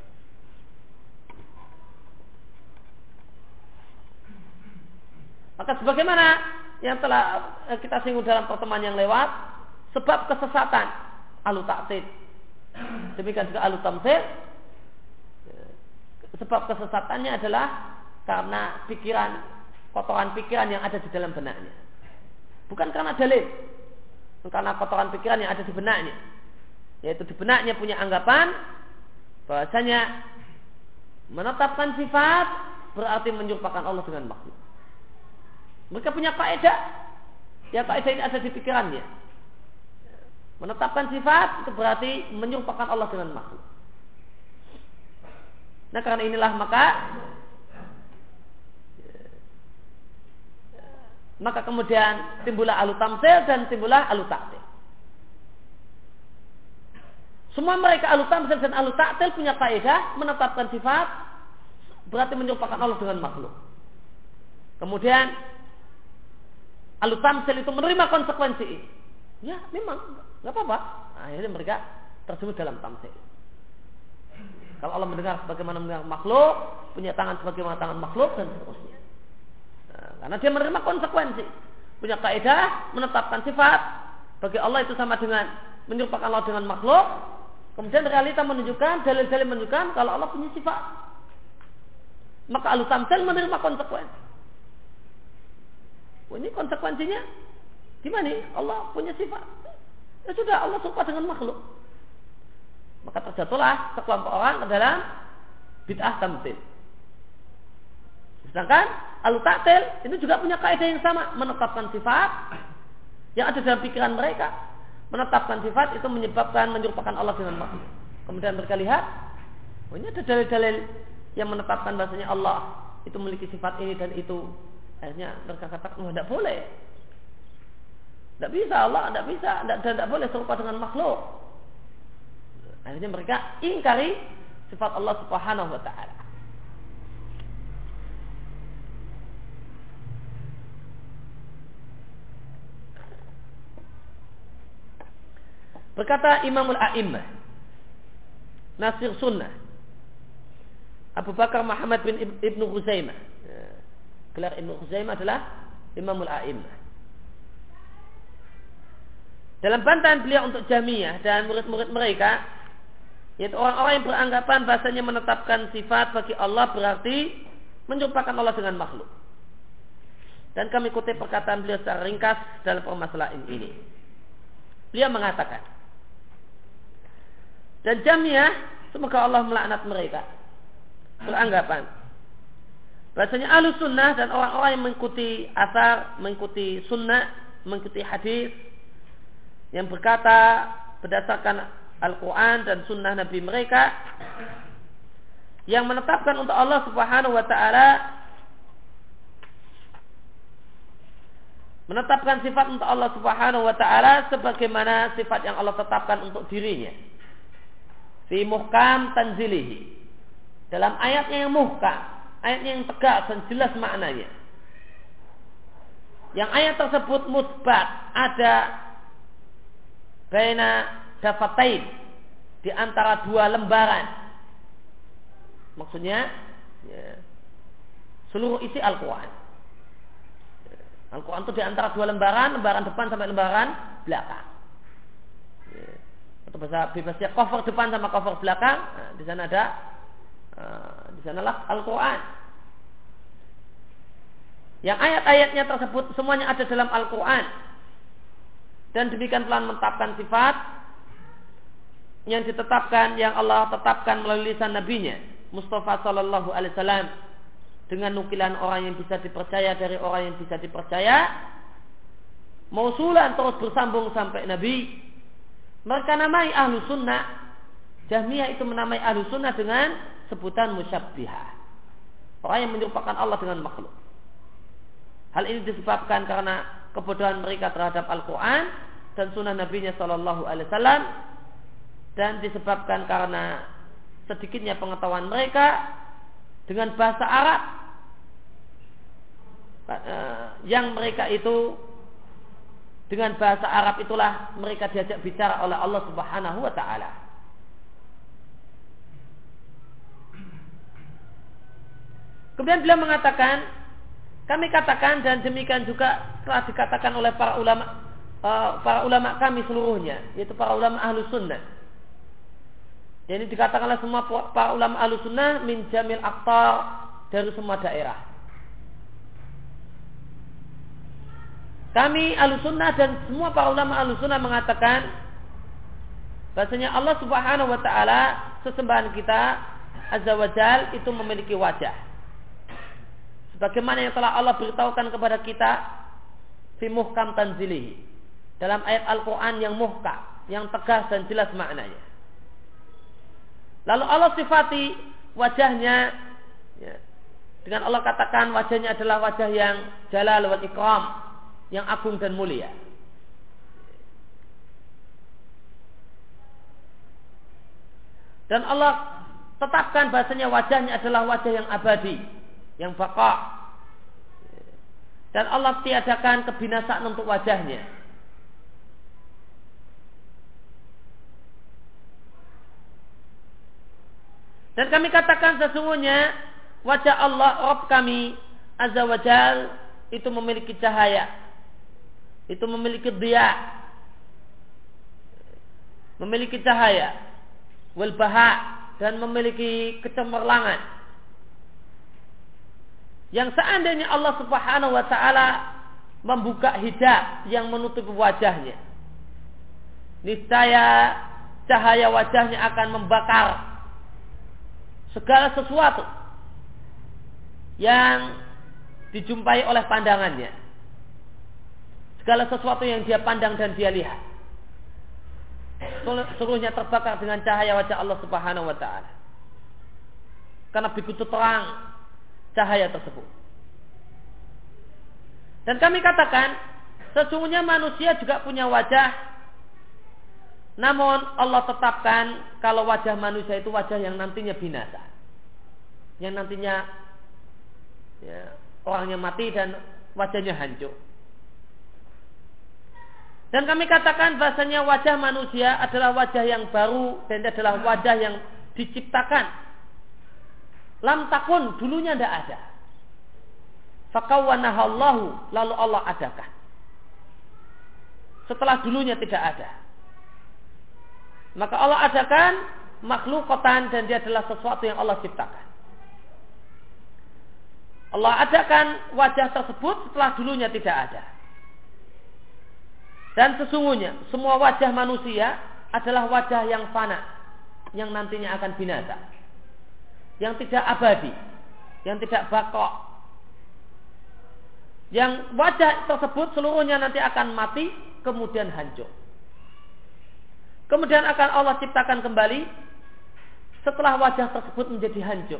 Maka sebagaimana yang telah kita singgung dalam pertemuan yang lewat, sebab kesesatan ahlu ta'til, demikian juga ahlu tamtsil, sebab kesesatannya adalah karena pikiran, kotoran pikiran yang ada di dalam benaknya. Bukan karena dalil, karena kotoran pikiran yang ada di benaknya. Yaitu di benaknya punya anggapan bahwasanya menetapkan sifat berarti menyerupakan Allah dengan makhluk. Mereka punya kaidah, ya kaidah ini ada di pikirannya. Menetapkan sifat itu berarti menyerupakan Allah dengan makhluk. Nah karena inilah maka maka kemudian timbullah ahlu tamtsil dan timbullah ahlu ta'til. Semua mereka ahlu tamtsil dan ahlu ta'til punya kaidah menetapkan sifat berarti menyerupakan Allah dengan makhluk. Kemudian ahlu tamtsil itu menerima konsekuensi ini. Ya memang nggak apa-apa. Akhirnya mereka terjebak dalam tamtsil. Kalau Allah mendengar sebagaimana mendengar makhluk, punya tangan sebagaimana tangan makhluk dan seterusnya. Nah, karena dia menerima konsekuensi, punya kaidah menetapkan sifat bagi Allah itu sama dengan menyerupakan Allah dengan makhluk. Kemudian realita menunjukkan, dalil-dalil menunjukkan kalau Allah punya sifat. Maka ahlu tamtsil menerima konsekuensi. Oh, ini konsekuensinya gimana? Allah punya sifat. Ya sudah, Allah serupa dengan makhluk. Maka terjatuhlah sekelompok orang ke dalam bid'ah tamtsil. Sedangkan ahlu ta'til ini juga punya kaidah yang sama, menetapkan sifat yang ada dalam pikiran mereka. Menetapkan sifat itu menyebabkan menyerupakan Allah dengan makhluk. Kemudian mereka lihat, oh ini ada dalil-dalil yang menetapkan bahasanya Allah itu memiliki sifat ini dan itu. Akhirnya mereka katakan, oh tidak boleh. Tidak bisa, Allah tidak bisa, tidak, tidak boleh serupa dengan makhluk. Akhirnya mereka ingkari sifat Allah Subhanahu wa ta'ala. Berkata Imamul A'immah Nasir Sunnah Abu Bakar Muhammad bin Ibn Khuzaimah. Gelar Ibn Khuzaimah adalah Imamul A'immah. Dalam bantahan beliau untuk Jahmiyah dan murid-murid mereka, yaitu orang-orang yang beranggapan bahasanya menetapkan sifat bagi Allah berarti menyerupakan Allah dengan makhluk. Dan kami kutip perkataan beliau secara ringkas dalam permasalahan ini. Beliau mengatakan, dan Jahmiyah, semoga Allah melaknat mereka, beranggapan bahasanya Ahlus Sunnah dan orang-orang yang mengikuti asar, mengikuti sunnah, mengikuti hadis, yang berkata berdasarkan Al-Quran dan sunnah Nabi mereka, yang menetapkan untuk Allah Subhanahu wa ta'ala, menetapkan sifat untuk Allah Subhanahu wa ta'ala sebagaimana sifat yang Allah tetapkan untuk dirinya fi muhkam tanzilihi, dalam ayatnya yang muhkam, ayatnya yang tegas dan jelas maknanya, yang ayat tersebut musbat, ada baina dafatain, di antara dua lembaran. Maksudnya ya, seluruh isi Al-Quran. Al-Quran itu di antara dua lembaran, lembaran depan sampai lembaran belakang. Ya. Atau bahasa bebasnya cover depan sama cover belakang. Nah, di sana ada, uh, di sanalah Al-Quran. Yang ayat-ayatnya tersebut semuanya ada dalam Al-Quran. Dan demikian pula menetapkan sifat yang ditetapkan, yang Allah tetapkan melalui lisan Nabi-Nya Mustafa Sallallahu Alaihi Wasallam, dengan nukilan orang yang bisa dipercaya dari orang yang bisa dipercaya, mausulan terus bersambung sampai Nabi. Mereka namai Ahlu Sunnah. Jahmiyah itu menamai Ahlu Sunnah dengan sebutan musyabbihah, orang yang menyerupakan Allah dengan makhluk. Hal ini disebabkan karena kebodohan mereka terhadap Al-Quran dan sunnah Nabi-Nya Sallallahu Alaihi Wasallam, dan disebabkan karena sedikitnya pengetahuan mereka dengan bahasa Arab yang mereka itu, dengan bahasa Arab itulah mereka diajak bicara oleh Allah Subhanahu wa ta'ala. Kemudian beliau mengatakan, kami katakan, dan demikian juga telah dikatakan oleh para ulama uh, para ulama kami seluruhnya, yaitu para ulama Ahlus Sunnah. Jadi dikatakan oleh semua para ulama Ahlus Sunnah min jamil aqtar, dari semua daerah. Kami Ahlus Sunnah dan semua para ulama Ahlus Sunnah mengatakan bahasanya Allah Subhanahu wa ta'ala, sesembahan kita Azza wa Jal, itu memiliki wajah, sebagaimana yang telah Allah beritahukan kepada kita fi muhkam tanzilihi, dalam ayat Al-Quran yang muhkam, yang tegas dan jelas maknanya. Lalu Allah sifati wajahnya, ya, dengan Allah katakan wajahnya adalah wajah yang jalal wal ikram, yang agung dan mulia. Dan Allah tetapkan bahasanya wajahnya adalah wajah yang abadi, yang baqa. Dan Allah tiadakan kebinasaan untuk wajahnya. Dan kami katakan sesungguhnya wajah Allah Rabb kami Azza wa Jal itu memiliki cahaya, itu memiliki diya, memiliki cahaya, wal baha, dan memiliki kecemerlangan, yang seandainya Allah Subhanahu wa ta'ala membuka hijab yang menutupi wajahnya, niscaya cahaya wajahnya akan membakar segala sesuatu yang dijumpai oleh pandangannya, segala sesuatu yang dia pandang dan dia lihat, seluruhnya terbakar dengan cahaya wajah Allah Subhanahu wa ta'ala, karena begitu terang cahaya tersebut. Dan kami katakan sesungguhnya manusia juga punya wajah, namun Allah tetapkan kalau wajah manusia itu wajah yang nantinya binasa, yang nantinya ya, orangnya mati dan wajahnya hancur. Dan kami katakan bahasanya wajah manusia adalah wajah yang baru, dan adalah wajah yang diciptakan. Lam takun, dulunya tidak ada. Fakawwanahallahu, lalu Allah adakan setelah dulunya tidak ada. Maka Allah adakan makhlukatan, dan dia adalah sesuatu yang Allah ciptakan. Allah adakan wajah tersebut setelah dulunya tidak ada. Dan sesungguhnya semua wajah manusia adalah wajah yang fana, yang nantinya akan binasa, yang tidak abadi, yang tidak baqa, yang wajah tersebut seluruhnya nanti akan mati kemudian hancur. Kemudian akan Allah ciptakan kembali setelah wajah tersebut menjadi hancur.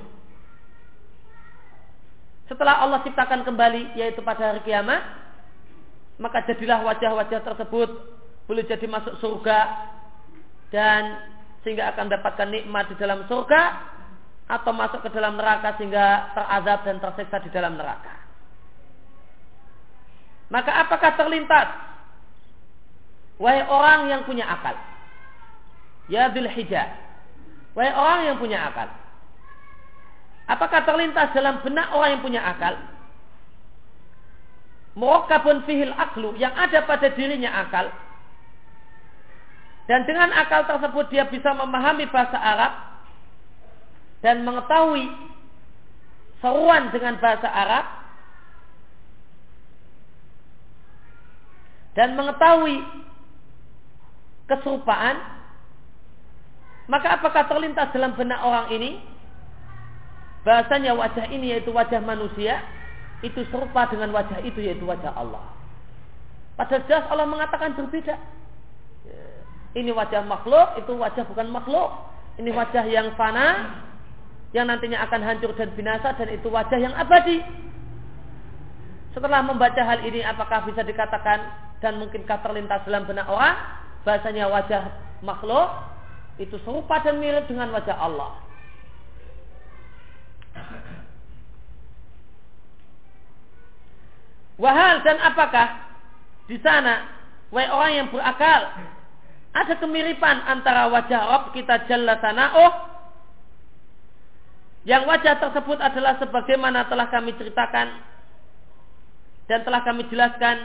Setelah Allah ciptakan kembali, yaitu pada hari kiamat, maka jadilah wajah-wajah tersebut boleh jadi masuk surga dan sehingga akan mendapatkan nikmat di dalam surga, atau masuk ke dalam neraka sehingga terazab dan tersiksa di dalam neraka. Maka apakah terlintas, wahai orang yang punya akal, ya dzul hijjah, wahai orang yang punya akal, apakah terlintas dalam benak orang yang punya akal, murakkabun fihil aklu, yang ada pada dirinya akal, dan dengan akal tersebut dia bisa memahami bahasa Arab dan mengetahui seruan dengan bahasa Arab dan mengetahui keserupaan, maka apakah terlintas dalam benak orang ini bahasanya wajah ini yaitu wajah manusia itu serupa dengan wajah itu yaitu wajah Allah. Padahal jelas Allah mengatakan berbeda. Ini wajah makhluk, itu wajah bukan makhluk. Ini wajah yang fana, yang nantinya akan hancur dan binasa, dan itu wajah yang abadi. Setelah membaca hal ini, apakah bisa dikatakan dan mungkinkah terlintas dalam benak orang bahasanya wajah makhluk itu serupa dan mirip dengan wajah Allah? Wahal, dan apakah di sana wahai orang yang berakal ada kemiripan antara wajah Rabb kita Jalla Sana'uh, yang wajah tersebut adalah sebagaimana telah kami ceritakan dan telah kami jelaskan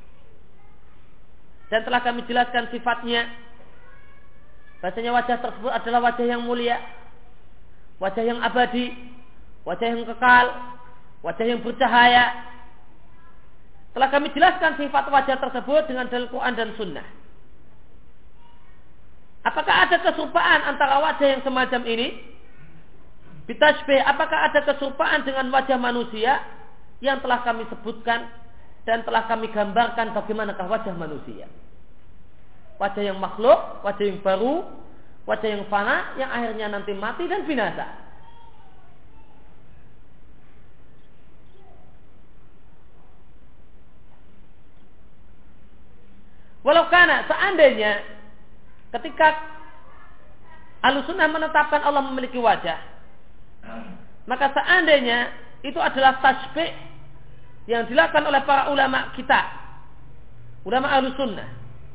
dan telah kami jelaskan sifatnya, bahasanya wajah tersebut adalah wajah yang mulia, wajah yang abadi, wajah yang kekal, wajah yang bercahaya. Telah kami jelaskan sifat wajah tersebut dengan dalil Quran dan Sunnah. Apakah ada keserupaan antara wajah yang semacam ini? Bitashbih, apakah ada keserupaan dengan wajah manusia yang telah kami sebutkan dan telah kami gambarkan bagaimanakah wajah manusia? Wajah yang makhluk, wajah yang baru, wajah yang fana, yang akhirnya nanti mati dan binasa. Walau karena seandainya ketika Ahlussunnah menetapkan Allah memiliki wajah, maka seandainya itu adalah tasbih yang dilakukan oleh para ulama kita, ulama Ahlussunnah,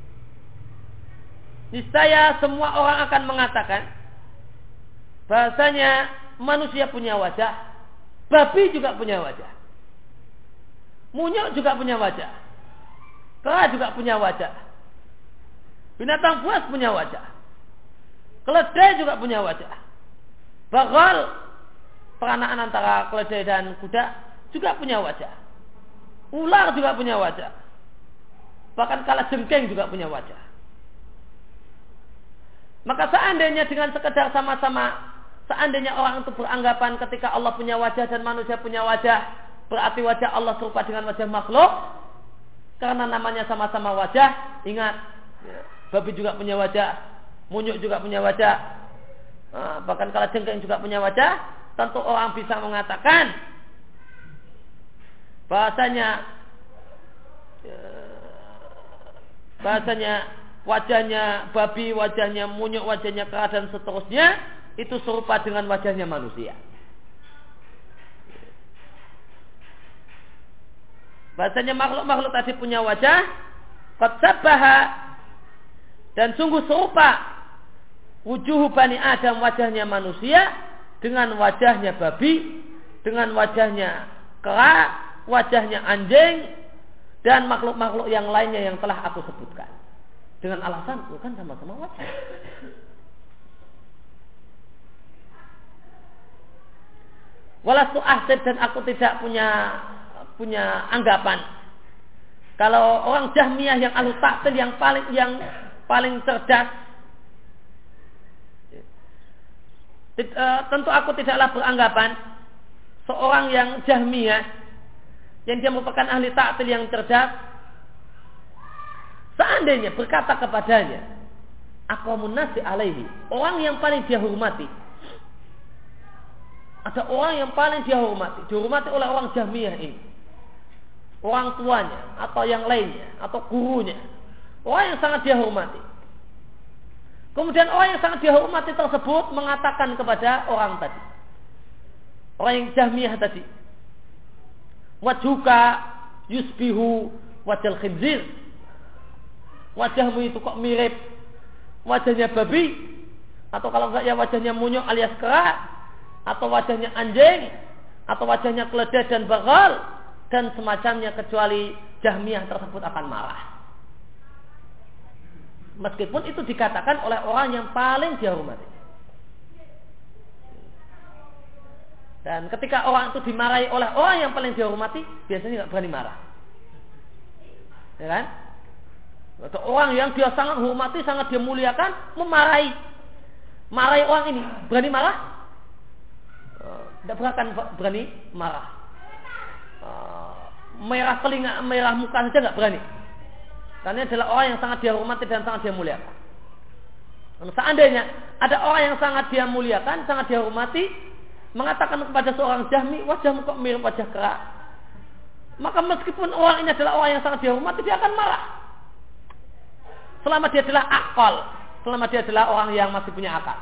niscaya semua orang akan mengatakan bahasanya manusia punya wajah, babi juga punya wajah, munyuk juga punya wajah, kera juga punya wajah, binatang buas punya wajah, keledai juga punya wajah, bagal, peranaan antara keledai dan kuda juga punya wajah, ular juga punya wajah, bahkan kalajengking juga punya wajah. Maka seandainya dengan sekedar sama-sama, seandainya orang itu beranggapan ketika Allah punya wajah dan manusia punya wajah, berarti wajah Allah serupa dengan wajah makhluk, karena namanya sama-sama wajah. Ingat, babi juga punya wajah, munyuk juga punya wajah, bahkan kalajengking juga punya wajah. Tentu orang bisa mengatakan bahasanya bahasanya wajahnya babi, wajahnya munyuk, wajahnya kera dan seterusnya itu serupa dengan wajahnya manusia. Bahasanya makhluk-makhluk tadi punya wajah, qad sabbaha, dan sungguh serupa wujuh Bani Adam, wajahnya manusia dengan wajahnya babi, dengan wajahnya kera, wajahnya anjing dan makhluk-makhluk yang lainnya yang telah aku sebutkan. Dengan alasan bukan sama-sama wajah. Walastu ahsib, dan aku tidak punya punya anggapan kalau orang Jahmiyah yang ahlu ta'til yang paling yang paling cerdas, tentu aku tidaklah beranggapan seorang yang Jahmiyah yang dia merupakan ahli ta'til yang cerdas, seandainya berkata kepadanya aqwamun nasi alaihi, orang yang paling dia hormati, ada orang yang paling dia hormati, dihormati oleh orang Jahmiyah ini, orang tuanya atau yang lainnya atau gurunya, orang yang sangat dia hormati. Kemudian orang yang sangat dia hormati tersebut mengatakan kepada orang tadi, orang yang Jahmiyah tadi, wajhuka yusbihu wajal khinzir, wajahmu itu kok mirip wajahnya babi, atau kalau enggak ya wajahnya monyok alias kera, atau wajahnya anjing, atau wajahnya keledai dan bagal dan semacamnya, kecuali Jahmiyah tersebut akan marah. Meskipun itu dikatakan oleh orang yang paling dia hormati. Dan ketika orang itu dimarahi oleh orang yang paling dia hormati, biasanya nggak berani marah. Ya kan? Ada orang yang dia sangat hormati, sangat dia muliakan, memarahi, marahi orang ini, berani marah? Tidak akan berani marah. Merah telinga, merah muka saja nggak berani. Karena adalah orang yang sangat dia hormati dan sangat dia muliakan. Seandainya ada orang yang sangat dia muliakan, sangat dia hormati, mengatakan kepada seorang Jahmi, wajahmu kok mirip wajah kera, maka meskipun orang ini adalah orang yang sangat dia hormati, dia akan marah. Selama dia adalah akal, selama dia adalah orang yang masih punya akal,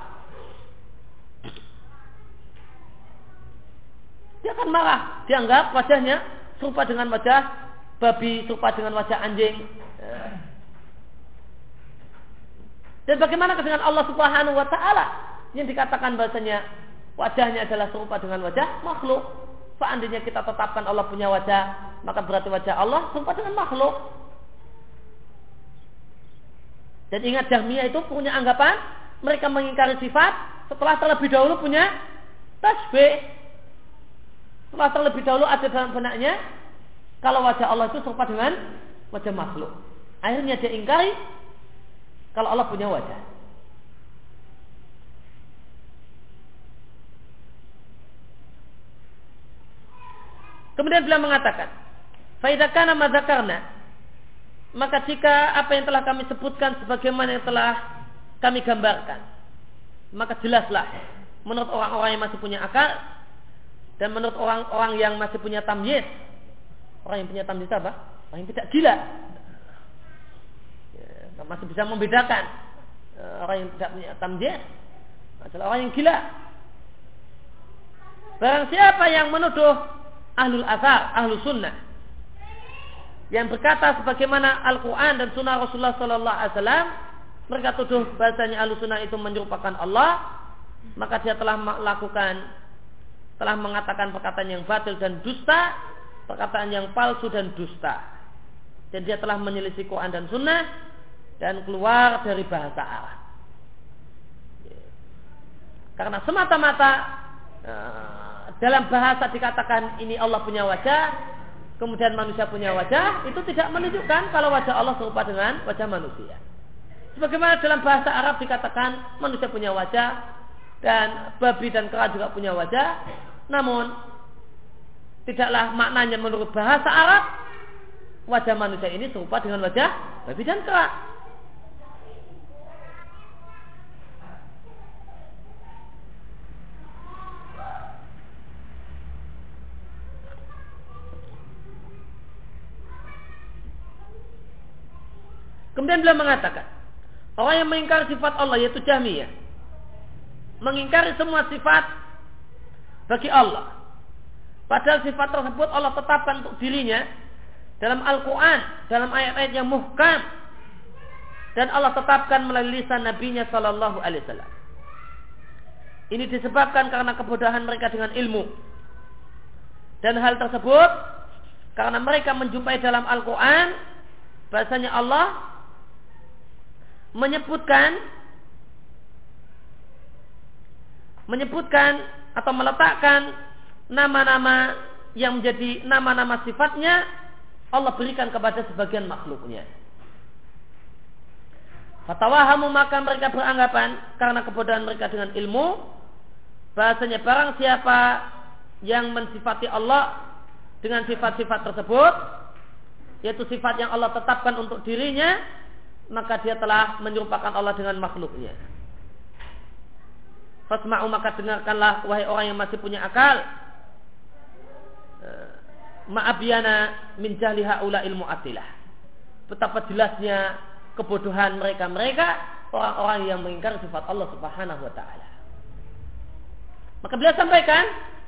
dia akan marah. Dianggap wajahnya serupa dengan wajah babi, serupa dengan wajah anjing. Dan bagaimana dengan Allah Subhanahu wa taala yang dikatakan bahasanya wajahnya adalah serupa dengan wajah makhluk? Seandainya kita tetapkan Allah punya wajah, maka berarti wajah Allah serupa dengan makhluk. Dan ingat, Jahmiyah itu punya anggapan, mereka mengingkari sifat setelah terlebih dahulu punya tasbih. Setelah terlebih dahulu ada dalam benaknya kalau wajah Allah itu serupa dengan wajah makhluk. Akhirnya dia ingkari kalau Allah punya wajah. Kemudian beliau mengatakan, fa idza kana ma dzakarna, maka jika apa yang telah kami sebutkan sebagaimana yang telah kami gambarkan, maka jelaslah menurut orang-orang yang masih punya akal dan menurut orang-orang yang masih punya tamyiz. Orang yang punya tamyiz apa? Orang yang tidak gila, ya, masih bisa membedakan. Orang yang tidak punya tamyiz adalah orang yang gila. Barang siapa yang menuduh ahlul athar, ahlus sunnah, yang berkata sebagaimana Al-Quran dan Sunnah Rasulullah Sallallahu Alaihi Wasallam, mereka tuduh bahasanya ahlus sunnah itu menyerupakan Allah, maka dia telah melakukan, telah mengatakan perkataan yang batil dan dusta, perkataan yang palsu dan dusta, dan dia telah menyelisih Quran dan Sunnah dan keluar dari bahasa Arab. Karena semata-mata dalam bahasa dikatakan ini Allah punya wajah, kemudian manusia punya wajah, itu tidak menunjukkan kalau wajah Allah serupa dengan wajah manusia. Sebagaimana dalam bahasa Arab dikatakan manusia punya wajah dan babi dan kera juga punya wajah, namun tidaklah maknanya menurut bahasa Arab wajah manusia ini serupa dengan wajah babi dan kera. Kemudian beliau mengatakan, orang yang mengingkari sifat Allah yaitu Jahmiyah, mengingkari semua sifat bagi Allah, padahal sifat tersebut Allah tetapkan untuk dirinya dalam Al-Quran, dalam ayat-ayat yang muhkam, dan Allah tetapkan melalui lisan Nabi-Nya Sallallahu Alaihi Wasallam. Ini disebabkan karena kebodohan mereka dengan ilmu, dan hal tersebut karena mereka menjumpai dalam Al-Quran bahasanya Allah menyebutkan menyebutkan atau meletakkan nama-nama yang menjadi nama-nama sifatnya Allah berikan kepada sebagian makhluknya. Fatawahamu, maka mereka beranggapan karena kebodohan mereka dengan ilmu, bahasanya barang siapa yang mensifati Allah dengan sifat-sifat tersebut, yaitu sifat yang Allah tetapkan untuk dirinya, maka dia telah menyerupakan Allah dengan makhluknya. Fasma'u, maka dengarkanlah wahai orang yang masih punya akal, ma'abyana min jahli haula'il mu'attilah, betapa jelasnya kebodohan mereka-mereka orang-orang yang mengingkari sifat Allah Subhanahu wa taala. Maka beliau sampaikan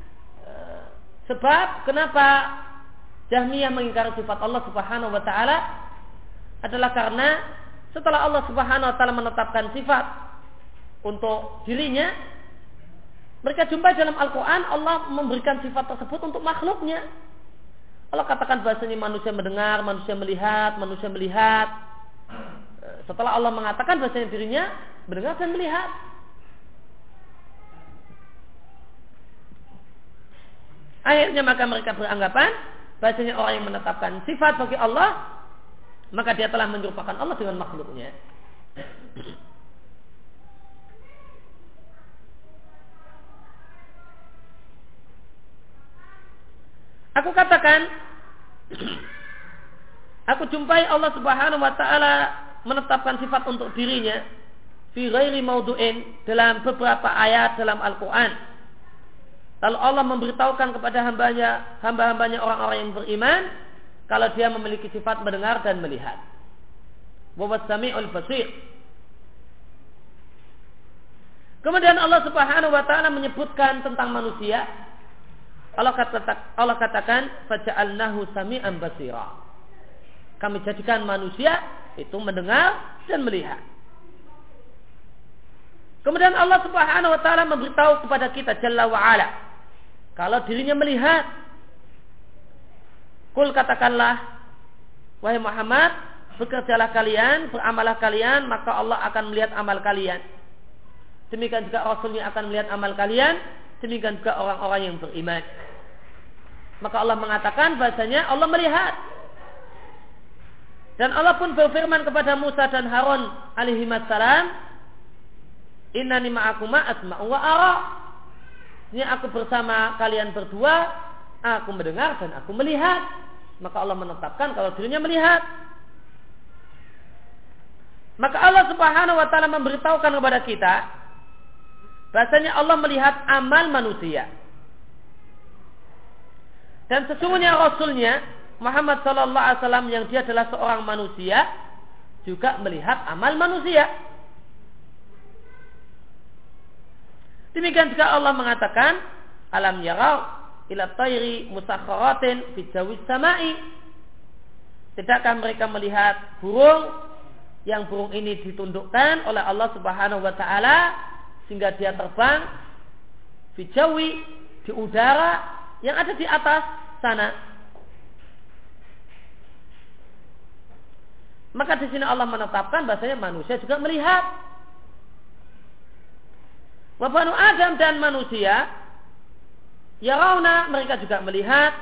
sebab kenapa Jahmiyah mengingkari sifat Allah Subhanahu wa taala adalah karena setelah Allah Subhanahu wa taala menetapkan sifat untuk dirinya, mereka jumpai dalam Al-Quran Allah memberikan sifat tersebut untuk makhluknya. Allah katakan bahasanya manusia mendengar, manusia melihat, manusia melihat. Setelah Allah mengatakan bahasanya dirinya mendengar dan melihat. Akhirnya maka mereka beranggapan bahasanya orang yang menetapkan sifat bagi Allah, maka dia telah menyerupakan Allah dengan makhluknya. Aku katakan, aku jumpai Allah Subhanahu wa taala menetapkan sifat untuk dirinya fi ghairi maudu'in, dalam beberapa ayat dalam Al-Qur'an. Lalu Allah memberitahukan kepada hambanya, hamba-hambanya orang-orang yang beriman, kalau dia memiliki sifat mendengar dan melihat. Wa was-sami'ul basir. Kemudian Allah Subhanahu wa taala menyebutkan tentang manusia. Allah kata, Allah katakan faja'alnahu sami'an basira. Kami jadikan manusia itu mendengar dan melihat. Kemudian Allah Subhanahu wa taala memberitahu kepada kita Jalla wa Ala, kalau dirinya melihat. Kul, katakanlah wahai Muhammad, bekerjalah kalian, beramalah kalian, maka Allah akan melihat amal kalian. Demikian juga Rasulnya akan melihat amal kalian, demikian juga orang-orang yang beriman. Maka Allah mengatakan bahasanya Allah melihat. Dan Allah pun berfirman kepada Musa dan Harun alaihissalam, innani ma'akuma asma'u wa ara. Ini aku bersama kalian berdua, aku mendengar dan aku melihat. Maka Allah menetapkan kalau dirinya melihat. Maka Allah Subhanahu wa taala memberitahukan kepada kita bahasanya Allah melihat amal manusia. Dan sesungguhnya Rasulnya Muhammad sallallahu alaihi wasallam yang dia adalah seorang manusia juga melihat amal manusia. Demikian juga Allah mengatakan, alam yarau ila tayri musakhkharatin fi jawis samai. Tidakkah mereka melihat burung yang burung ini ditundukkan oleh Allah Subhanahu wa taala sehingga dia terbang fi jawi, di udara yang ada di atas sana. Maka di sini Allah menetapkan bahasanya manusia juga melihat. Wa banu Adam, dan manusia yarawna, mereka juga melihat.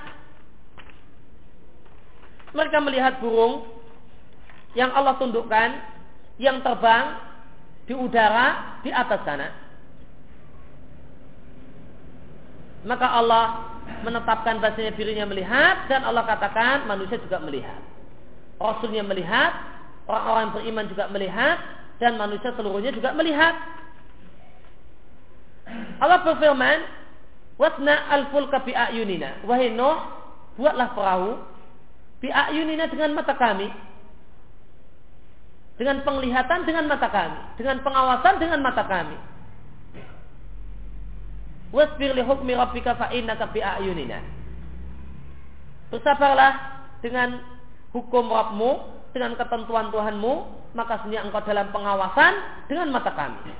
Mereka melihat burung yang Allah tundukkan, yang terbang di udara di atas sana. Maka Allah menetapkan bahasanya dirinya melihat, dan Allah katakan manusia juga melihat. Rasulnya melihat, orang-orang yang beriman juga melihat, dan manusia seluruhnya juga melihat. Allah berfirman, wasna al-fulka bi a'yunina. Wahai Nuh, buatlah perahu bi a'yunina, dengan mata kami. Dengan penglihatan dengan mata kami, dengan pengawasan dengan mata kami. Wasbir li hukmi rabbika fa innaka bi a'yunina. Bersabarlah dengan hukum Rabbmu, dengan ketentuan Tuhanmu, maka sesungguhnya engkau dalam pengawasan dengan mata kami.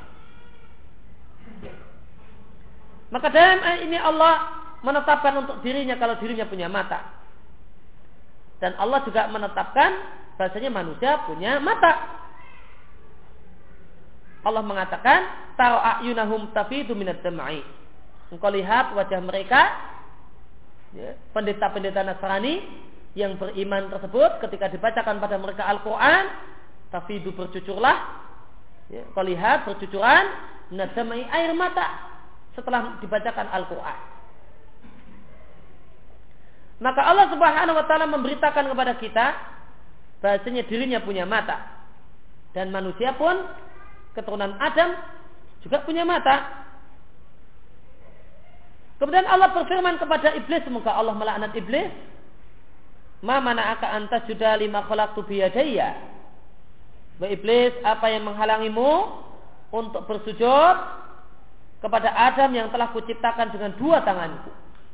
Maka dalam ayat ini Allah menetapkan untuk dirinya kalau dirinya punya mata. Dan Allah juga menetapkan bahasanya manusia punya mata. Allah mengatakan, tara a'yunahum tafidu minad dam'i. Engkau lihat wajah mereka ya, pendeta-pendeta Nasrani yang beriman tersebut ketika dibacakan pada mereka Al-Quran, tafidu bercucurlah, ya, kau lihat bercucuran nadamai air mata setelah dibacakan Al-Quran. Maka Allah Subhanahu wa taala memberitakan kepada kita bahasanya dirinya punya mata, dan manusia pun keturunan Adam juga punya mata. Kemudian Allah berfirman kepada iblis, semoga Allah melaknat iblis, ma mana'aka anta juda lima khalaqtu biyadayya. Wahai iblis, apa yang menghalangimu untuk bersujud kepada Adam yang telah kuciptakan dengan dua tanganku?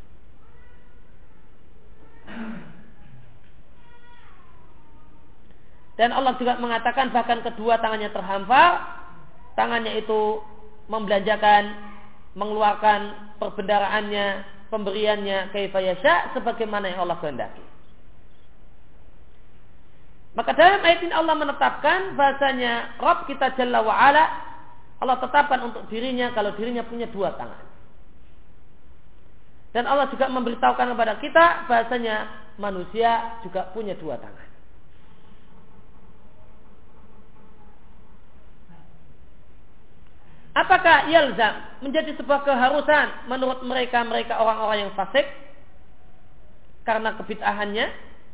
Dan Allah juga mengatakan bahkan kedua tangannya terhampar, tangannya itu membelanjakan, mengeluarkan perbendaraannya, pemberiannya kaifa yasha, sebagaimana yang Allah kehendaki. Maka dalam ayat ini Allah menetapkan bahasanya Rabb kita Jalla wa Ala, Allah tetapkan untuk dirinya kalau dirinya punya dua tangan. Dan Allah juga memberitahukan kepada kita bahasanya manusia juga punya dua tangan. Apakah yalzam menjadi sebuah keharusan menurut mereka mereka orang-orang yang fasik karena kebid'ahannya?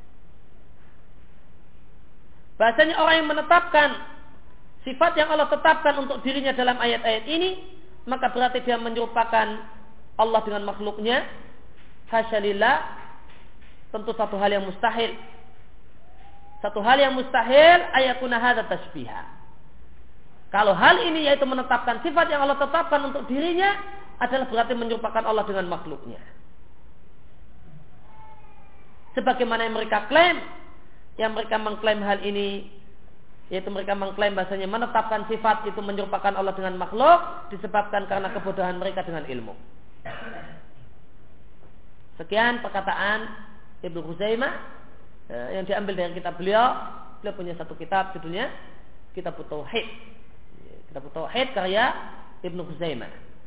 Bahasanya orang yang menetapkan sifat yang Allah tetapkan untuk dirinya dalam ayat-ayat ini, maka berarti dia menyerupakan Allah dengan makhluknya. Hasyalillah, tentu satu hal yang mustahil. Satu hal yang mustahil ayakuna hadza tasbiha. Kalau hal ini yaitu menetapkan sifat yang Allah tetapkan untuk dirinya adalah berarti menyerupakan Allah dengan makhluknya. Sebagaimana yang mereka klaim, yang mereka mengklaim hal ini, yaitu mereka mengklaim bahasanya menetapkan sifat itu menyerupakan Allah dengan makhluk disebabkan karena kebodohan mereka dengan ilmu. Sekian perkataan Ibnu Khuzaimah yang diambil dari kitab beliau. Beliau punya satu kitab judulnya Kitab Tauhid. Kitab Tauhid karya Ibnu Khuzaimah.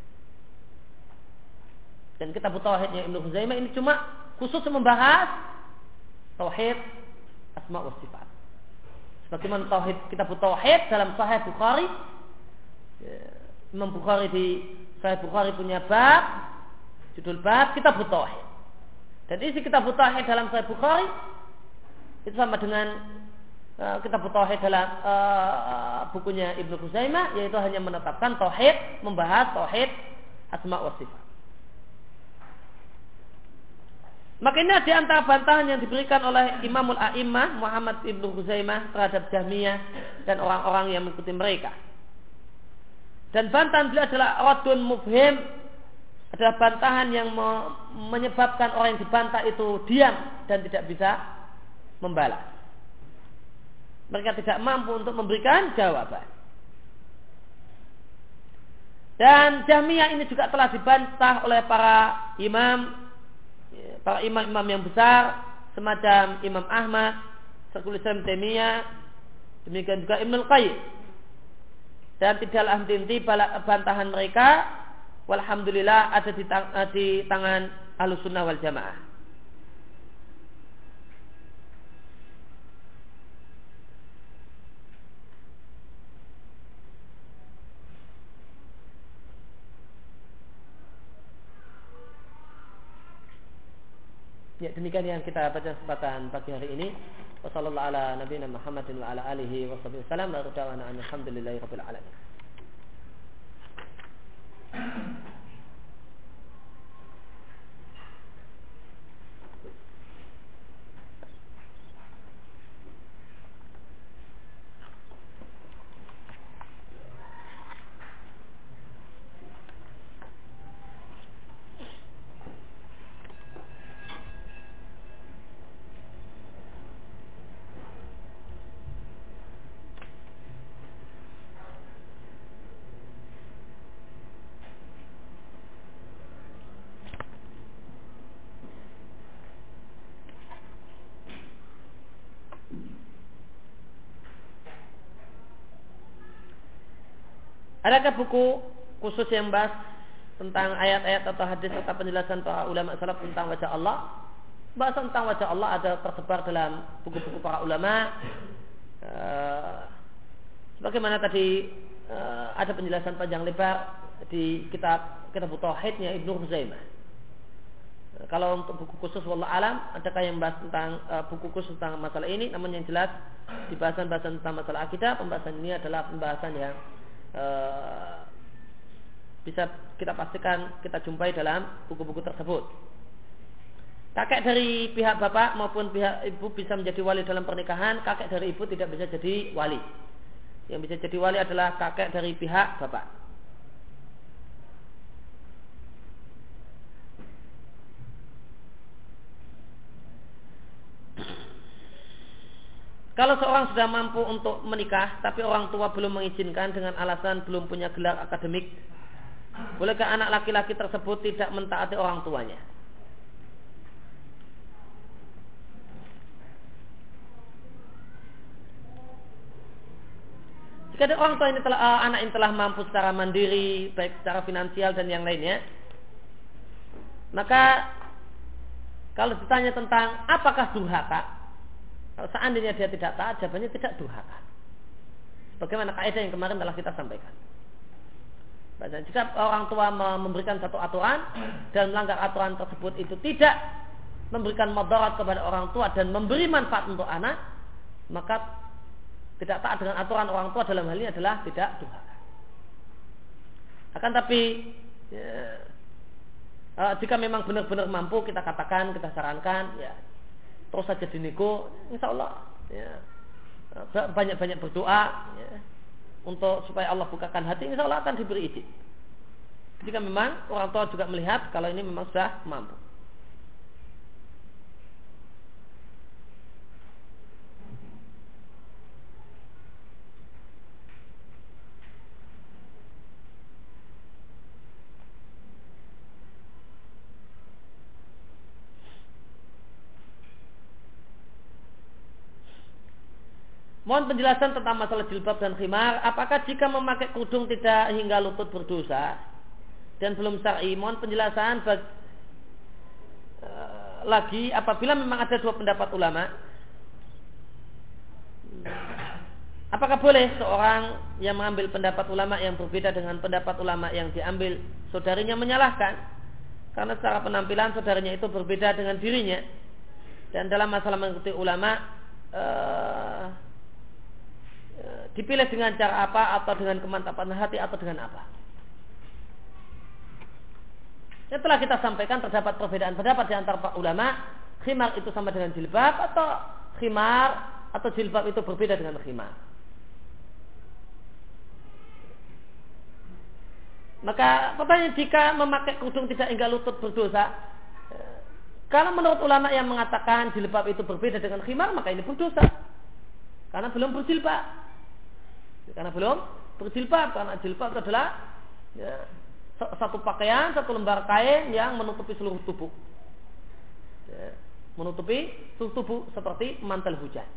Dan kitab Tauhidnya Ibnu Khuzaimah ini cuma khusus membahas tauhid asma wa sifat. Sebagaimana tauhid kitab Tauhid dalam Sahih Bukhari, Imam Bukhari di Sahih Bukhari punya bab, judul bab Kitab Tauhid. Dan isi Kitab Tauhid dalam Sahih Bukhari itu sama dengan Uh, kitab Tauhid dalam uh, bukunya Ibnu Khuzaimah, yaitu hanya menetapkan tauhid, membahas tauhid asma wa sifat. Maka ini di antara bantahan yang diberikan oleh Imamul A'immah Muhammad Ibnu Khuzaimah terhadap Jahmiyah dan orang-orang yang mengikuti mereka. Dan bantahan beliau adalah radun mufhim, adalah bantahan yang me- menyebabkan orang yang dibantah itu diam dan tidak bisa membalas. Mereka tidak mampu untuk memberikan jawaban. Dan Jahmiyah ini juga telah dibantah oleh para imam, para imam-imam yang besar semacam Imam Ahmad, Syekhul Islam Taimiyah, demikian juga Ibnul Qayyim. Dan tidaklah henti-henti bantahan mereka, walhamdulillah ada di, tang- di tangan Ahlussunnah wal Jamaah. Ya, demikian yang kita baca kesempatan pagi hari ini. Wassallallahu ala nabiyina Muhammadin wa ala alihi wa sahbihi wasallam. Wa rada'ana alhamdulillahi rabbil alamin. Adakah buku khusus yang bahas tentang ayat-ayat atau hadis serta penjelasan para ulama salaf tentang wajah Allah. Bahasan tentang wajah Allah ada tersebar dalam buku-buku para ulama. Uh, sebagaimana tadi uh, ada penjelasan panjang lebar di kitab kitab Tauhidnya Ibnu Huzaimah. Uh, kalau untuk buku khusus wallahu alam, adakah yang membahas tentang uh, buku khusus tentang masalah ini? Namun yang jelas di bahasan-bahasan tentang masalah akidah, pembahasan ini adalah pembahasan yang uh, bisa kita pastikan kita jumpai dalam buku-buku tersebut. Kakek dari pihak bapak maupun pihak ibu bisa menjadi wali dalam pernikahan. Kakek dari ibu tidak bisa jadi wali. Yang bisa jadi wali adalah kakek dari pihak bapak. Kalau seorang sudah mampu untuk menikah, tapi orang tua belum mengizinkan dengan alasan belum punya gelar akademik, bolehkah anak laki-laki tersebut tidak mentaati orang tuanya? Jika ada orang tua ini telah, uh, anak ini telah mampu secara mandiri, baik secara finansial dan yang lainnya, maka kalau ditanya tentang apakah durhaka, kalau seandainya dia tidak taat, jawabannya tidak durhaka. Bagaimana kaidah yang kemarin telah kita sampaikan. Jika orang tua memberikan satu aturan dan melanggar aturan tersebut itu tidak memberikan madarat kepada orang tua dan memberi manfaat untuk anak, maka tidak taat dengan aturan orang tua dalam hal ini adalah tidak durhaka. Akan tapi ya, uh, jika memang benar-benar mampu, kita katakan, kita sarankan, ya terus saja dinego, insya Allah ya, banyak-banyak berdoa ya, untuk supaya Allah bukakan hati, insya Allah akan diberi izin. Jika memang orang tua juga melihat kalau ini memang sudah mampu. Mohon penjelasan tentang masalah jilbab dan khimar. Apakah jika memakai kerudung tidak hingga lutut berdosa dan belum syar'i? Mohon penjelasan bagi, uh, lagi apabila memang ada dua pendapat ulama. Apakah boleh seorang yang mengambil pendapat ulama yang berbeda dengan pendapat ulama yang diambil saudarinya menyalahkan? Karena secara penampilan saudaranya itu berbeda dengan dirinya. Dan dalam masalah mengikuti ulama, uh, dipilih dengan cara apa, atau dengan kemantapan hati, atau dengan apa. Yang telah kita sampaikan, terdapat perbedaan pendapat di antara para ulama, khimar itu sama dengan jilbab, atau khimar atau jilbab itu berbeda dengan khimar. Maka pertanyaan, jika memakai kerudung tidak hingga lutut berdosa, kalau menurut ulama yang mengatakan jilbab itu berbeda dengan khimar, maka ini berdosa karena belum berjilbab. Karena belum berjilbab, karena jilbab itu adalah ya, satu pakaian, satu lembar kain yang menutupi seluruh tubuh, ya, menutupi seluruh tubuh seperti mantel hujan.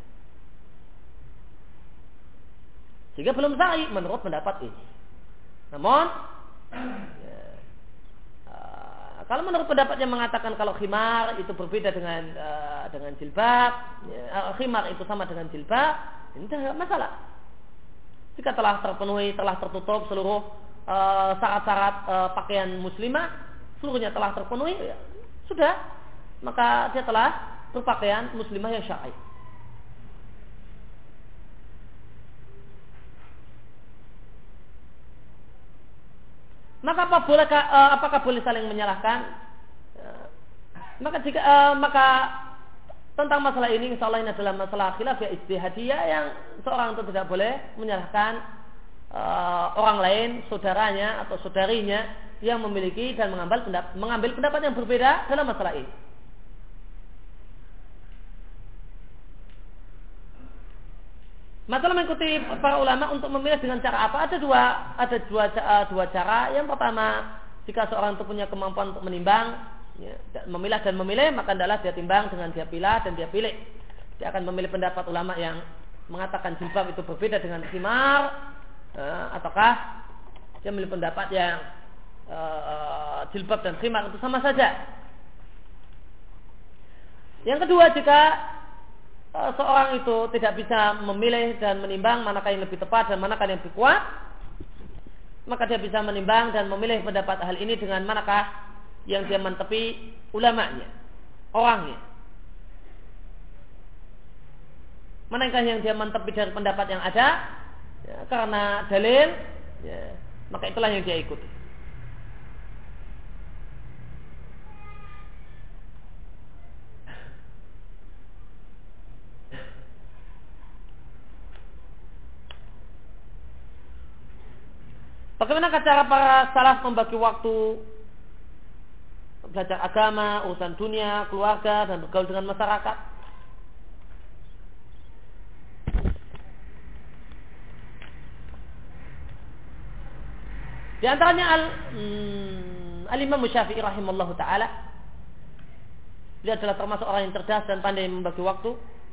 Sehingga belum syar'i menurut pendapat ini. Namun, ya, uh, kalau menurut pendapat yang mengatakan kalau khimar itu berbeda dengan uh, dengan jilbab, ya, uh, khimar itu sama dengan jilbab, ini tidak masalah. Jika telah terpenuhi, telah tertutup seluruh uh, syarat-syarat uh, pakaian muslimah, seluruhnya telah terpenuhi, ya, sudah, maka dia telah berpakaian muslimah yang syar'i. Maka apa bolehkah, uh, apakah boleh saling menyalahkan? Uh, maka jika uh, maka tentang masalah ini, insya Allah ini adalah masalah khilaf ya ijtihadiyah, yang seorang itu tidak boleh menyalahkan uh, orang lain, saudaranya atau saudarinya yang memiliki dan mengambil pendapat, mengambil pendapat yang berbeda dalam masalah ini. Masalah mengikuti para ulama untuk memilih dengan cara apa? Ada dua, ada dua, uh, dua cara. Yang pertama, jika seorang itu punya kemampuan untuk menimbang, ya, memilah dan memilih, maka adalah dia timbang dengan dia pilah dan dia pilih. Dia akan memilih pendapat ulama yang mengatakan jilbab itu berbeda dengan khimar, uh, ataukah dia memilih pendapat yang uh, jilbab dan khimar itu sama saja. Yang kedua, jika uh, seorang itu tidak bisa memilih dan menimbang manakah yang lebih tepat dan manakah yang lebih kuat, maka dia bisa menimbang dan memilih pendapat hal ini dengan manakah yang dia mentepi ulamanya, orangnya. Manakah yang dia mentepi dari pendapat yang ada, ya, karena dalil, ya, maka itulah yang dia ikuti. Bagaimana cara para salaf membagi waktu belajar agama, urusan dunia, keluarga, dan bergaul dengan masyarakat? Di antaranya al, hmm, Al-Imam Syafi'i rahimallahu ta'ala. Dia adalah termasuk orang yang cerdas dan pandai membagi waktu.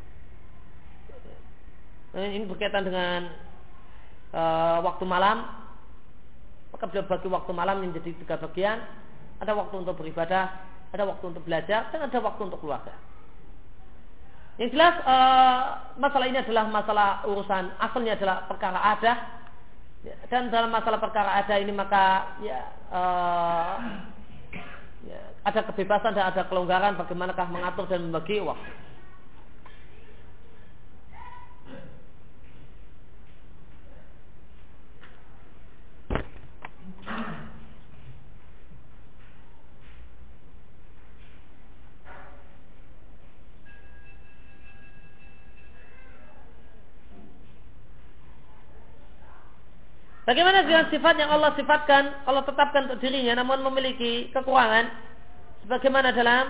Ini berkaitan dengan uh, waktu malam. Maka beliau bagi waktu malam menjadi tiga bagian. Ada waktu untuk beribadah, ada waktu untuk belajar, dan ada waktu untuk keluarga. Yang jelas uh, masalah ini adalah masalah urusan, asalnya adalah perkara adah. Dan dalam masalah perkara ada ini maka ya, uh, ya ada kebebasan dan ada kelonggaran bagaimanakah mengatur dan membagi waktu. Bagaimana dengan sifat yang Allah sifatkan, Allah tetapkan untuk dirinya namun memiliki kekurangan sebagaimana dalam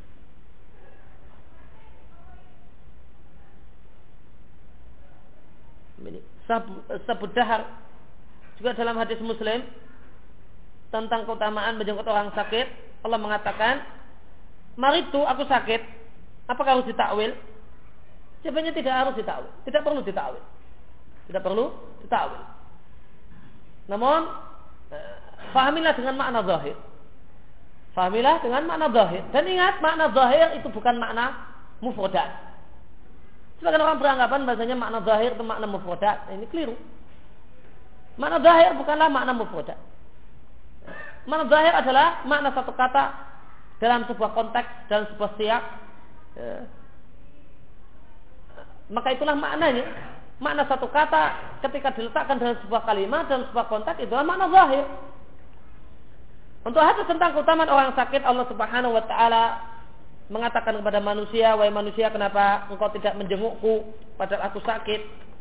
sabud dahar, juga dalam hadis Muslim tentang keutamaan menjenguk orang sakit. Allah mengatakan, "Maritu, aku sakit." Apakah harus ditakwil? Jawabannya tidak harus ditakwil, tidak perlu ditakwil. Tidak perlu ditakwil. Namun fahamilah dengan makna zahir. Fahamilah dengan makna zahir. Dan ingat, makna zahir itu bukan makna mufradat. Sebagian orang beranggapan bahasanya makna zahir itu makna mufradat. Ini keliru. Makna zahir bukanlah makna mufradat. Makna zahir adalah makna satu kata dalam sebuah konteks, dalam sebuah siyak. Maka itulah maknanya. Makna satu kata ketika diletakkan dalam sebuah kalimat, dalam sebuah konteks, itulah makna zahir. Untuk hadis tentang keutamaan orang sakit, Allah Subhanahu wa taala mengatakan kepada manusia, "Wahai manusia, kenapa engkau tidak menjengukku padahal aku sakit?"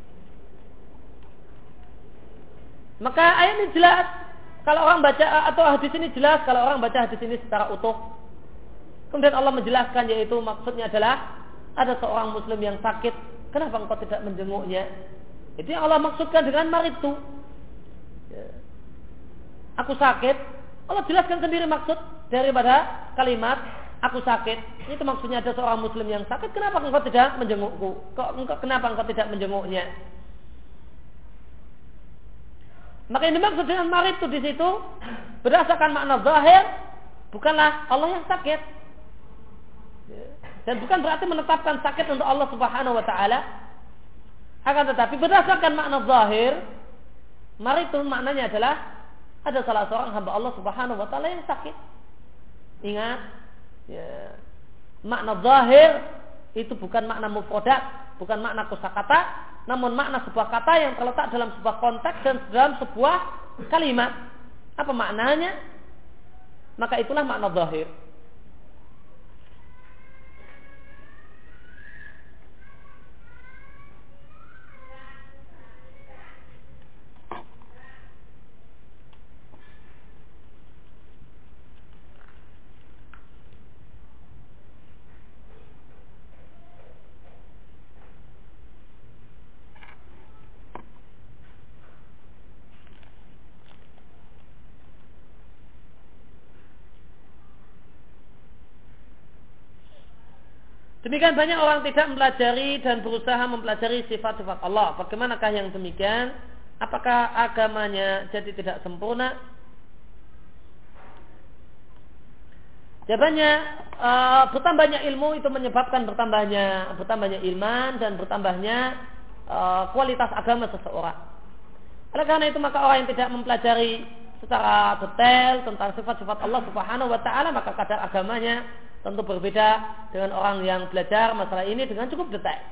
Maka ayat ini jelas kalau orang baca, atau hadis ini jelas kalau orang baca hadis ini secara utuh. Kemudian Allah menjelaskan, yaitu maksudnya adalah ada seorang muslim yang sakit, kenapa engkau tidak menjenguknya? Itu yang Allah maksudkan dengan maritu. Ya. Aku sakit. Allah jelaskan sendiri maksud daripada kalimat aku sakit. Itu maksudnya ada seorang muslim yang sakit. Kenapa engkau tidak menjengukku? Kenapa engkau tidak menjenguknya? Maka yang dimaksud dengan maritu di situ berdasarkan makna zahir bukanlah Allah yang sakit. Ya. Dan bukan berarti menetapkan sakit untuk Allah Subhanahu wa taala. Akan tetapi berdasarkan makna zahir, mari itu maknanya adalah ada salah seorang hamba Allah Subhanahu wa taala yang sakit. Ingat, ya, makna zahir itu bukan makna mufradat, bukan makna kosakata, namun makna sebuah kata yang terletak dalam sebuah konteks dan dalam sebuah kalimat. Apa maknanya? Maka itulah makna zahir. Demikian banyak orang tidak mempelajari dan berusaha mempelajari sifat-sifat Allah. Bagaimanakah yang demikian? Apakah agamanya jadi tidak sempurna? Jawabannya e, bertambahnya ilmu itu menyebabkan bertambahnya bertambahnya iman dan bertambahnya e, kualitas agama seseorang. Oleh karena itu maka orang yang tidak mempelajari secara detail tentang sifat-sifat Allah Subhanahu wa taala, maka kadar agamanya tentu berbeda dengan orang yang belajar masalah ini dengan cukup detail.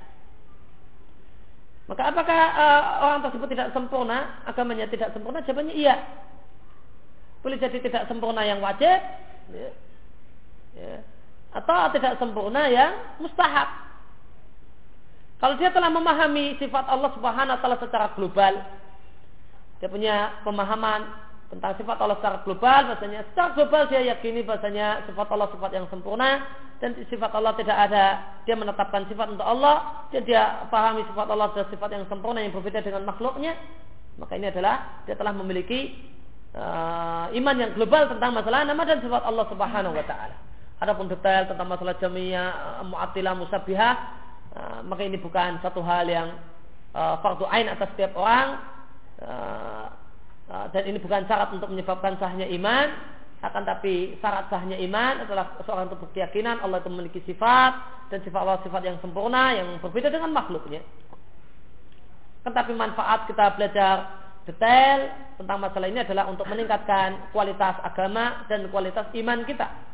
Maka apakah e, orang tersebut tidak sempurna, agamanya tidak sempurna? Jawabannya iya. Boleh jadi tidak sempurna yang wajib, ya. Ya. Atau tidak sempurna yang mustahab. Kalau dia telah memahami sifat Allah Subhanahu wa taala secara global, dia punya pemahaman tentang sifat Allah secara global, bahasanya secara global dia yakini bahasanya sifat Allah sifat yang sempurna dan sifat Allah tidak ada, dia menetapkan sifat untuk Allah dan dia pahami sifat Allah adalah sifat yang sempurna yang berbeda dengan makhluknya, maka ini adalah dia telah memiliki uh, iman yang global tentang masalah nama dan sifat Allah Subhanahu wa taala. Adapun detail tentang masalah jamiyah, mu'attilah, musabbihah, uh, maka ini bukan satu hal yang uh, fardu ain atas setiap orang, uh, uh, dan ini bukan syarat untuk menyebabkan sahnya iman. Akan tapi syarat sahnya iman adalah seorang itu berkeyakinan Allah itu memiliki sifat dan sifat Allah sifat yang sempurna yang berbeda dengan makhluknya. Tetapi manfaat kita belajar detail tentang masalah ini adalah untuk meningkatkan kualitas agama dan kualitas iman kita.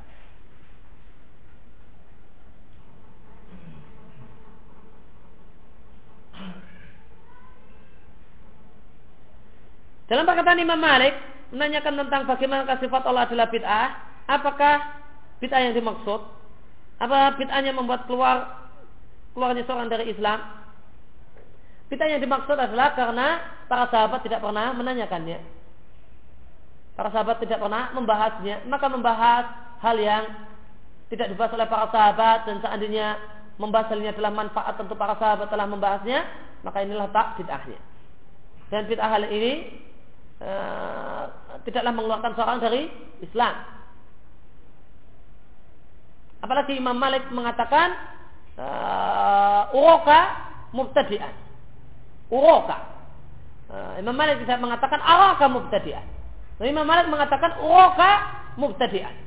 Dalam perkataan Imam Malik menanyakan tentang bagaimana sifat Allah adalah bid'ah, apakah bid'ah yang dimaksud? Apa bid'ahnya membuat keluar keluarnya seorang dari Islam? Bid'ah yang dimaksud adalah karena para sahabat tidak pernah menanyakannya. Para sahabat tidak pernah membahasnya, maka membahas hal yang tidak dibahas oleh para sahabat dan seandainya membahas hal ini adalah manfaat tentu para sahabat telah membahasnya, maka inilah tak bid'ahnya. Dan bid'ah hal ini Uh, tidaklah mengeluarkan seorang dari Islam. Apalagi Imam Malik mengatakan uh, uroka mubtadi'an. Uroka. Uh, Imam Malik tidak mengatakan araka mubtadi'an. Imam Malik mengatakan uroka mubtadi'an.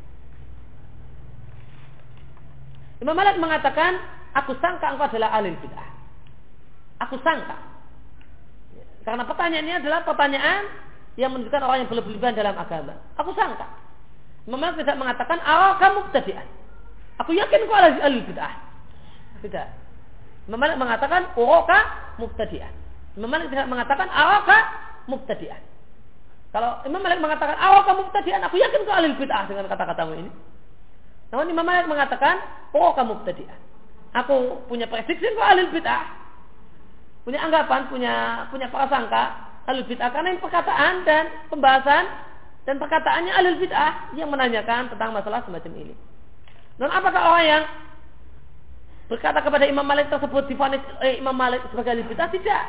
Imam Malik mengatakan aku sangka engkau adalah ahli bid'ah. Aku sangka. Karena pertanyaannya adalah pertanyaan yang menunjukkan orang yang berlebihan dalam agama. Aku sangka. Imam Malik tidak mengatakan araka mubtadi'an. Aku yakin kau adalah ahli bid'ah. Tidak. Imam Malik mengatakan uraka mubtadi'an. Imam Malik tidak mengatakan araka mubtadi'an. Kalau Imam Malik mengatakan araka mubtadi'an, aku yakin kau ahli bid'ah dengan kata-katamu ini. Namun Imam Malik mengatakan uraka mubtadi'an. Aku punya prediksi kau ahli bid'ah. Punya anggapan, punya punya prasangka ahlul bid'ah karena ini perkataan dan pembahasan dan perkataannya ahlul bid'ah yang menanyakan tentang masalah semacam ini. Dan apakah orang yang berkata kepada Imam Malik tersebut divonis eh, Imam Malik sebagai ahlul bid'ah? Tidak.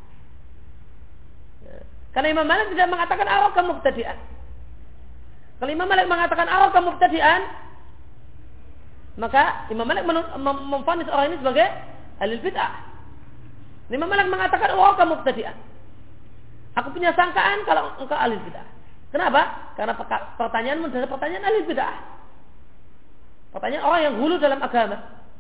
Karena Imam Malik tidak mengatakan araka mubtadi'an. Kalau Imam Malik mengatakan araka mubtadi'an, maka Imam Malik memvonis orang ini sebagai ahlul bid'ah. Imam Malik mengatakan, oh kamu mubtadi'ah. Aku punya sangkaan kalau engkau ahli bid'ah. Kenapa? Karena pertanyaanmu adalah pertanyaan ahli bid'ah. Pertanyaan orang yang hulu dalam agama.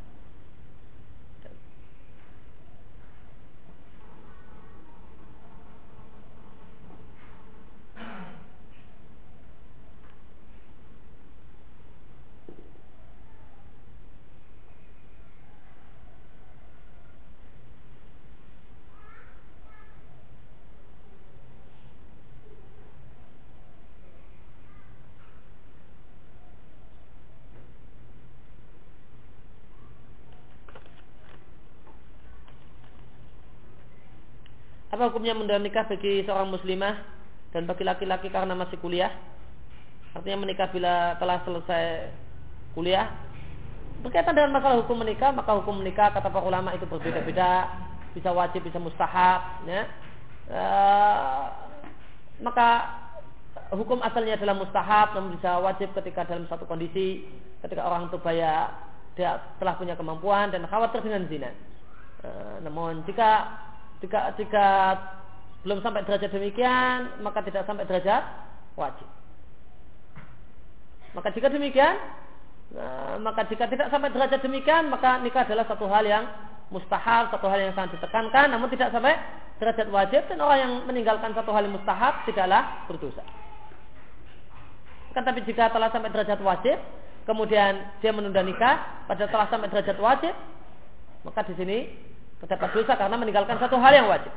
Apa hukumnya menikah bagi seorang muslimah dan bagi laki-laki karena masih kuliah? Artinya menikah bila telah selesai kuliah. Berkaitan dengan masalah hukum menikah, maka hukum menikah kata para ulama itu berbeda-beda, bisa wajib, bisa mustahab, ya. E, maka hukum asalnya adalah mustahab, namun bisa wajib ketika dalam satu kondisi, ketika orang itu bayar, dia telah punya kemampuan dan khawatir dengan zina. E, namun jika Jika, jika belum sampai derajat demikian, maka tidak sampai derajat wajib. Maka jika demikian, nah, maka jika tidak sampai derajat demikian, maka nikah adalah satu hal yang mustahab, satu hal yang sangat ditekankan, namun tidak sampai derajat wajib, dan orang yang meninggalkan satu hal yang mustahab tidaklah berdosa. Kan tapi jika telah sampai derajat wajib, kemudian dia menunda nikah, pada telah sampai derajat wajib, maka di sini terdapat dosa karena meninggalkan satu hal yang wajib.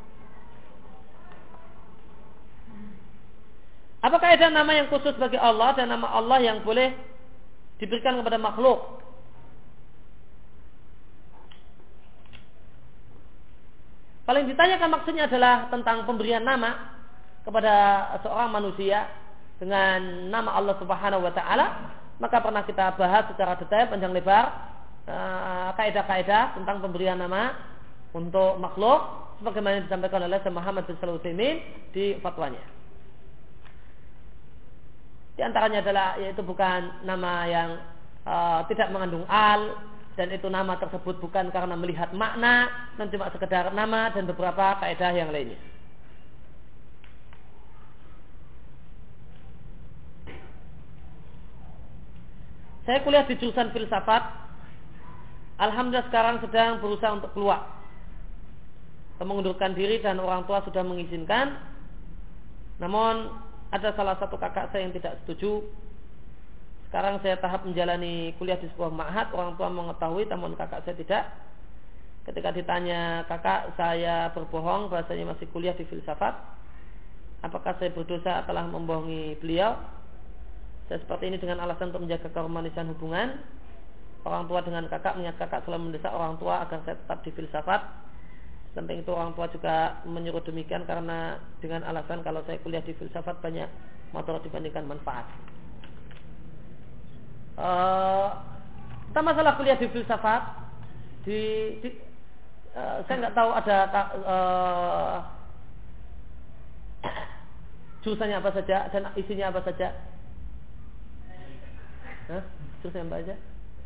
Apakah ada nama yang khusus bagi Allah dan nama Allah yang boleh diberikan kepada makhluk? Paling ditanyakan maksudnya adalah tentang pemberian nama kepada seorang manusia dengan nama Allah Subhanahu wa taala. Maka pernah kita bahas secara detail panjang lebar uh, kaidah-kaidah tentang pemberian nama untuk makhluk sebagaimana disampaikan oleh Syekh Muhammad bin Shalih Al-Utsaimin di fatwanya. Di antaranya adalah yaitu bukan nama yang uh, tidak mengandung al, dan itu nama tersebut bukan karena melihat makna, dan cuma sekedar nama, dan beberapa kaidah yang lainnya. Saya kuliah di jurusan filsafat. Alhamdulillah sekarang sedang berusaha untuk keluar, mengundurkan diri, dan orang tua sudah mengizinkan. Namun ada salah satu kakak saya yang tidak setuju. Sekarang saya tahap menjalani kuliah di sebuah ma'had. Orang tua mengetahui, namun kakak saya tidak. Ketika ditanya kakak saya berbohong bahasanya masih kuliah di filsafat, apakah saya berdosa telah membohongi beliau? Saya seperti ini dengan alasan untuk menjaga keharmonisan hubungan. Orang tua dengan kakak mengingat kakak selalu mendesak orang tua agar saya tetap di filsafat. Samping itu orang tua juga menyuruh demikian karena dengan alasan kalau saya kuliah di filsafat banyak mudarat dibandingkan manfaat. Uh, kita masalah kuliah di filsafat, di, di uh, saya nggak tahu ada uh, jurusannya apa saja dan isinya apa saja. Hah? Jurusannya apa aja?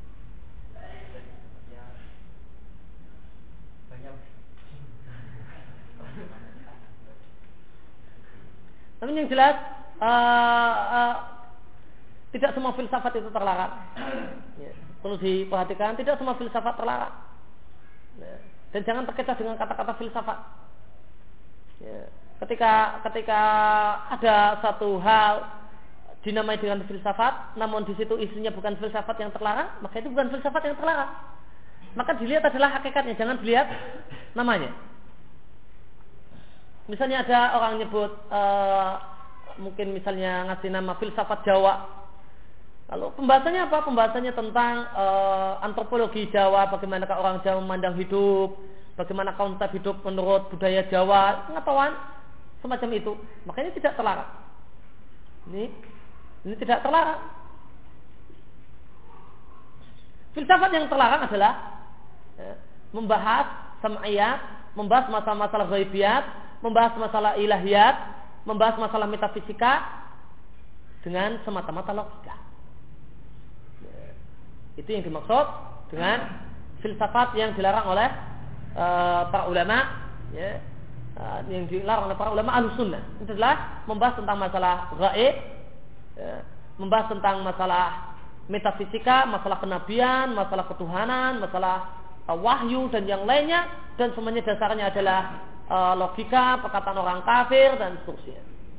Namun yang jelas uh, uh, tidak semua filsafat itu terlarang. Ya, perlu diperhatikan, tidak semua filsafat terlarang. Ya, dan jangan terkecoh dengan kata-kata filsafat. Ya, ketika ketika ada satu hal dinamai dengan filsafat, namun di situ isinya bukan filsafat yang terlarang, maka itu bukan filsafat yang terlarang. Maka dilihat adalah hakikatnya, jangan dilihat namanya. Misalnya ada orang nyebut uh, mungkin misalnya ngasih nama filsafat Jawa. Lalu pembahasannya apa? Pembahasannya tentang uh, antropologi Jawa, bagaimana orang Jawa memandang hidup, bagaimana konsep hidup menurut budaya Jawa, pengetahuan semacam itu. Makanya tidak terlarang. Ini ini tidak terlarang. Filsafat yang terlarang adalah ya, membahas sam'iyat, membahas masalah-masalah ghaibiyat, membahas masalah ilahiyat, membahas masalah metafisika dengan semata-mata logika. Itu yang dimaksud dengan filsafat yang dilarang oleh uh, para ulama, ya, uh, yang dilarang oleh para ulama Ahlussunnah. Itu adalah membahas tentang masalah gaib, ya, membahas tentang masalah metafisika, masalah kenabian, masalah ketuhanan, masalah uh, wahyu dan yang lainnya, dan semuanya dasarnya adalah Uh, logika, perkataan orang kafir dan seterusnya.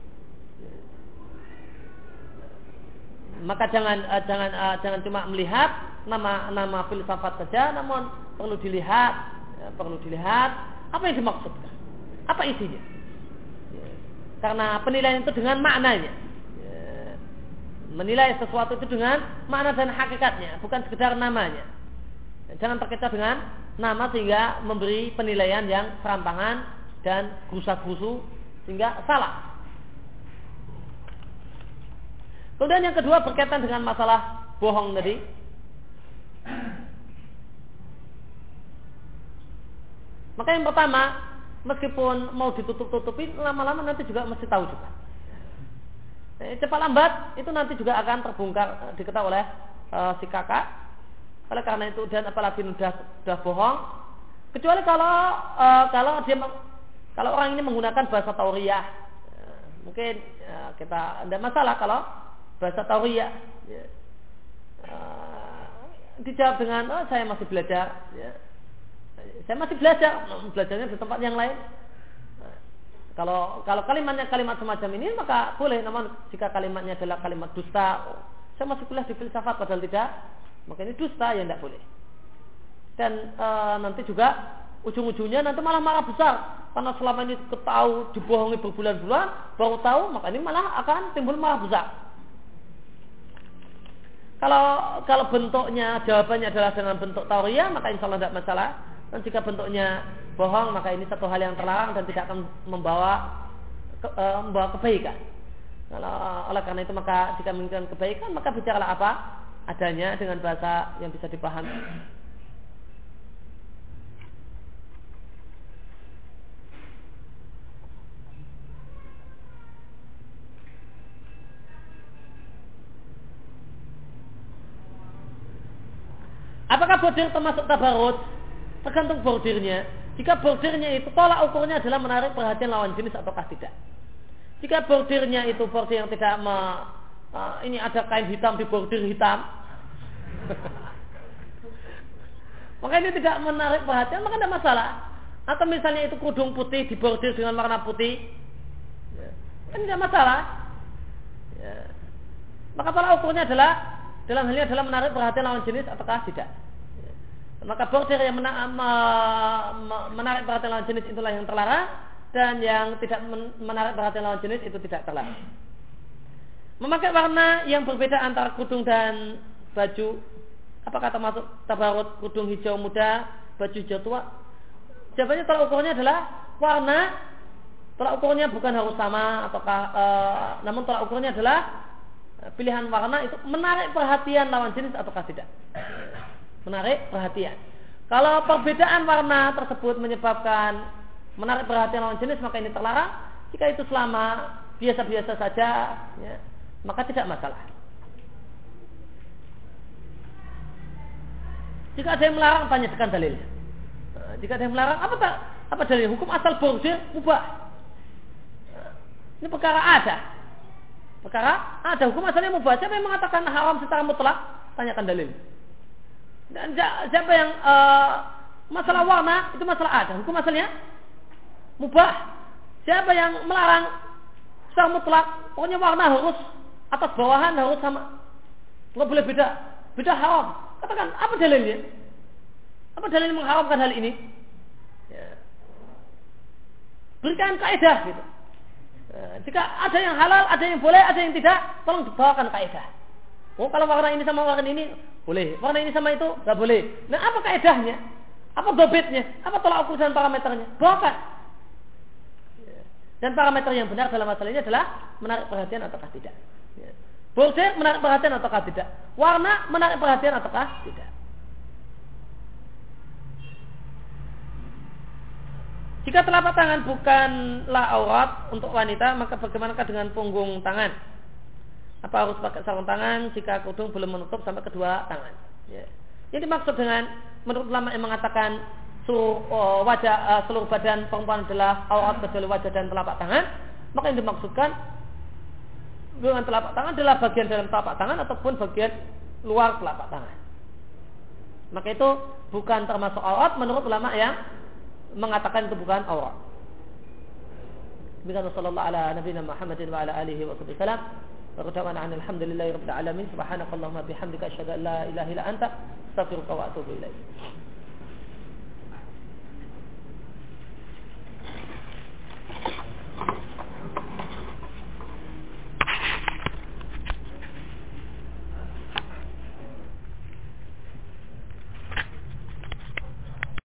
Maka jangan uh, jangan uh, jangan cuma melihat nama-nama filsafat saja, namun perlu dilihat, ya, perlu dilihat apa yang dimaksudkan, apa isinya. Ya. Karena penilaian itu dengan maknanya. Ya. Menilai sesuatu itu dengan makna dan hakikatnya, bukan sekedar namanya. Ya, jangan terkecoh dengan nama sehingga memberi penilaian yang serampangan dan gusa-gusu sehingga salah. Kemudian yang kedua berkaitan dengan masalah bohong tadi. Maka yang pertama, meskipun mau ditutup-tutupi, lama-lama nanti juga mesti tahu juga. Eh, cepat lambat itu nanti juga akan terbongkar, diketahui oleh uh, si kakak. Oleh karena itu, dan apalagi sudah sudah bohong, kecuali kalau uh, kalau dia kalau orang ini menggunakan bahasa tauriyah, ya, mungkin ya, kita tidak masalah kalau bahasa tauriyah. Ya. Uh, dijawab dengan, oh saya masih belajar. Ya. Saya masih belajar, belajarnya di tempat yang lain. Nah, kalau kalau kalimatnya kalimat semacam ini maka boleh. Namun jika kalimatnya adalah kalimat dusta, oh, saya masih kuliah di filsafat padahal tidak, maka ini dusta, ya tidak boleh. Dan e, nanti juga ujung-ujungnya nanti malah marah besar karena selama ini ketahui dibohongi berbulan-bulan, baru tahu, maka ini malah akan timbul marah besar. Kalau kalau bentuknya jawabannya adalah dengan bentuk tauriyah, maka insya Allah tidak masalah. Dan jika bentuknya bohong, maka ini satu hal yang terlarang dan tidak akan membawa ke, e, membawa kebaikan. Kalau oleh karena itu maka jika menginginkan kebaikan, maka bicaralah apa adanya dengan bahasa yang bisa dipahami. Apakah bordir termasuk tabarut? Tergantung bordirnya. Jika bordirnya itu tolak ukurnya adalah menarik perhatian lawan jenis ataukah tidak. Jika bordirnya itu bordir yang tidak me, uh, ini ada kain hitam di bordir hitam, maka ini tidak menarik perhatian, maka tidak masalah. Atau misalnya itu kerudung putih dibordir dengan warna putih, ya, kan tidak masalah. Ya. Maka tolak ukurnya adalah dalam hal ini adalah menarik perhatian lawan jenis ataukah tidak. Ya. Maka bordir yang mena- me- menarik perhatian lawan jenis itulah yang terlarang, dan yang tidak menarik perhatian lawan jenis itu tidak terlarang. Memakai warna yang berbeda antara kerudung dan baju, apakah termasuk tabarut? Kerudung hijau muda, baju hijau tua? Jawabannya tolak ukurnya adalah warna. Tolak ukurnya bukan harus sama ataukah, e, namun tolak ukurnya adalah pilihan warna itu menarik perhatian lawan jenis ataukah tidak. Menarik perhatian. Kalau perbedaan warna tersebut menyebabkan menarik perhatian lawan jenis, maka ini terlarang. Jika itu selama biasa-biasa saja, ya, maka tidak masalah. Jika ada yang melarang, tanyakan dalilnya. Nah, jika ada yang melarang, apa tak? Apa dalilnya? Hukum asal bordir mubah. Nah, ini perkara ada. Perkara ada hukum asalnya mubah. Siapa yang mengatakan haram secara mutlak? Tanyakan dalil. Dan siapa yang uh, masalah warna itu masalah ada. Hukum asalnya mubah. Siapa yang melarang secara mutlak? Pokoknya warna harus atas bawahan harus sama. Nggak boleh beda. Beda haram. Katakan apa dalilnya? Apa dalil yang mengharamkan hal ini? Ya. Berikan kaidah gitu. Jika ada yang halal, ada yang boleh, ada yang tidak, tolong dibawakan kaidah. Oh, kalau warna ini sama warna ini boleh, warna ini sama itu nggak boleh. Nah, apa kaidahnya? Apa dobitnya? Apa tolak ukur dan parameternya? Bawakan. Dan parameter yang benar dalam masalah ini adalah menarik perhatian ataukah tidak. Bordir menarik perhatian ataukah tidak. Warna menarik perhatian ataukah tidak. Jika telapak tangan bukanlah aurat untuk wanita, maka bagaimanakah dengan punggung tangan? Apa harus pakai sarung tangan jika kerudung belum menutup sampai kedua tangan? Ya. Ini dimaksud dengan menurut ulama yang mengatakan seluruh oh, wajah, uh, seluruh badan perempuan adalah aurat kecuali wajah dan telapak tangan. Maka yang dimaksudkan dengan telapak tangan adalah bagian dalam telapak tangan ataupun bagian luar telapak tangan. Maka itu bukan termasuk aurat menurut ulama yang mengatakan itu bukan aurat. Demikian sallallahu ala nabiyina Muhammadin wa ala alihi wa sallam. Wa qadawana alhamdulillahi rabbil alamin. Subhanakallahumma bihamdika asyhadu an la ilaha illa anta astaghfiruka wa atubu ilaik.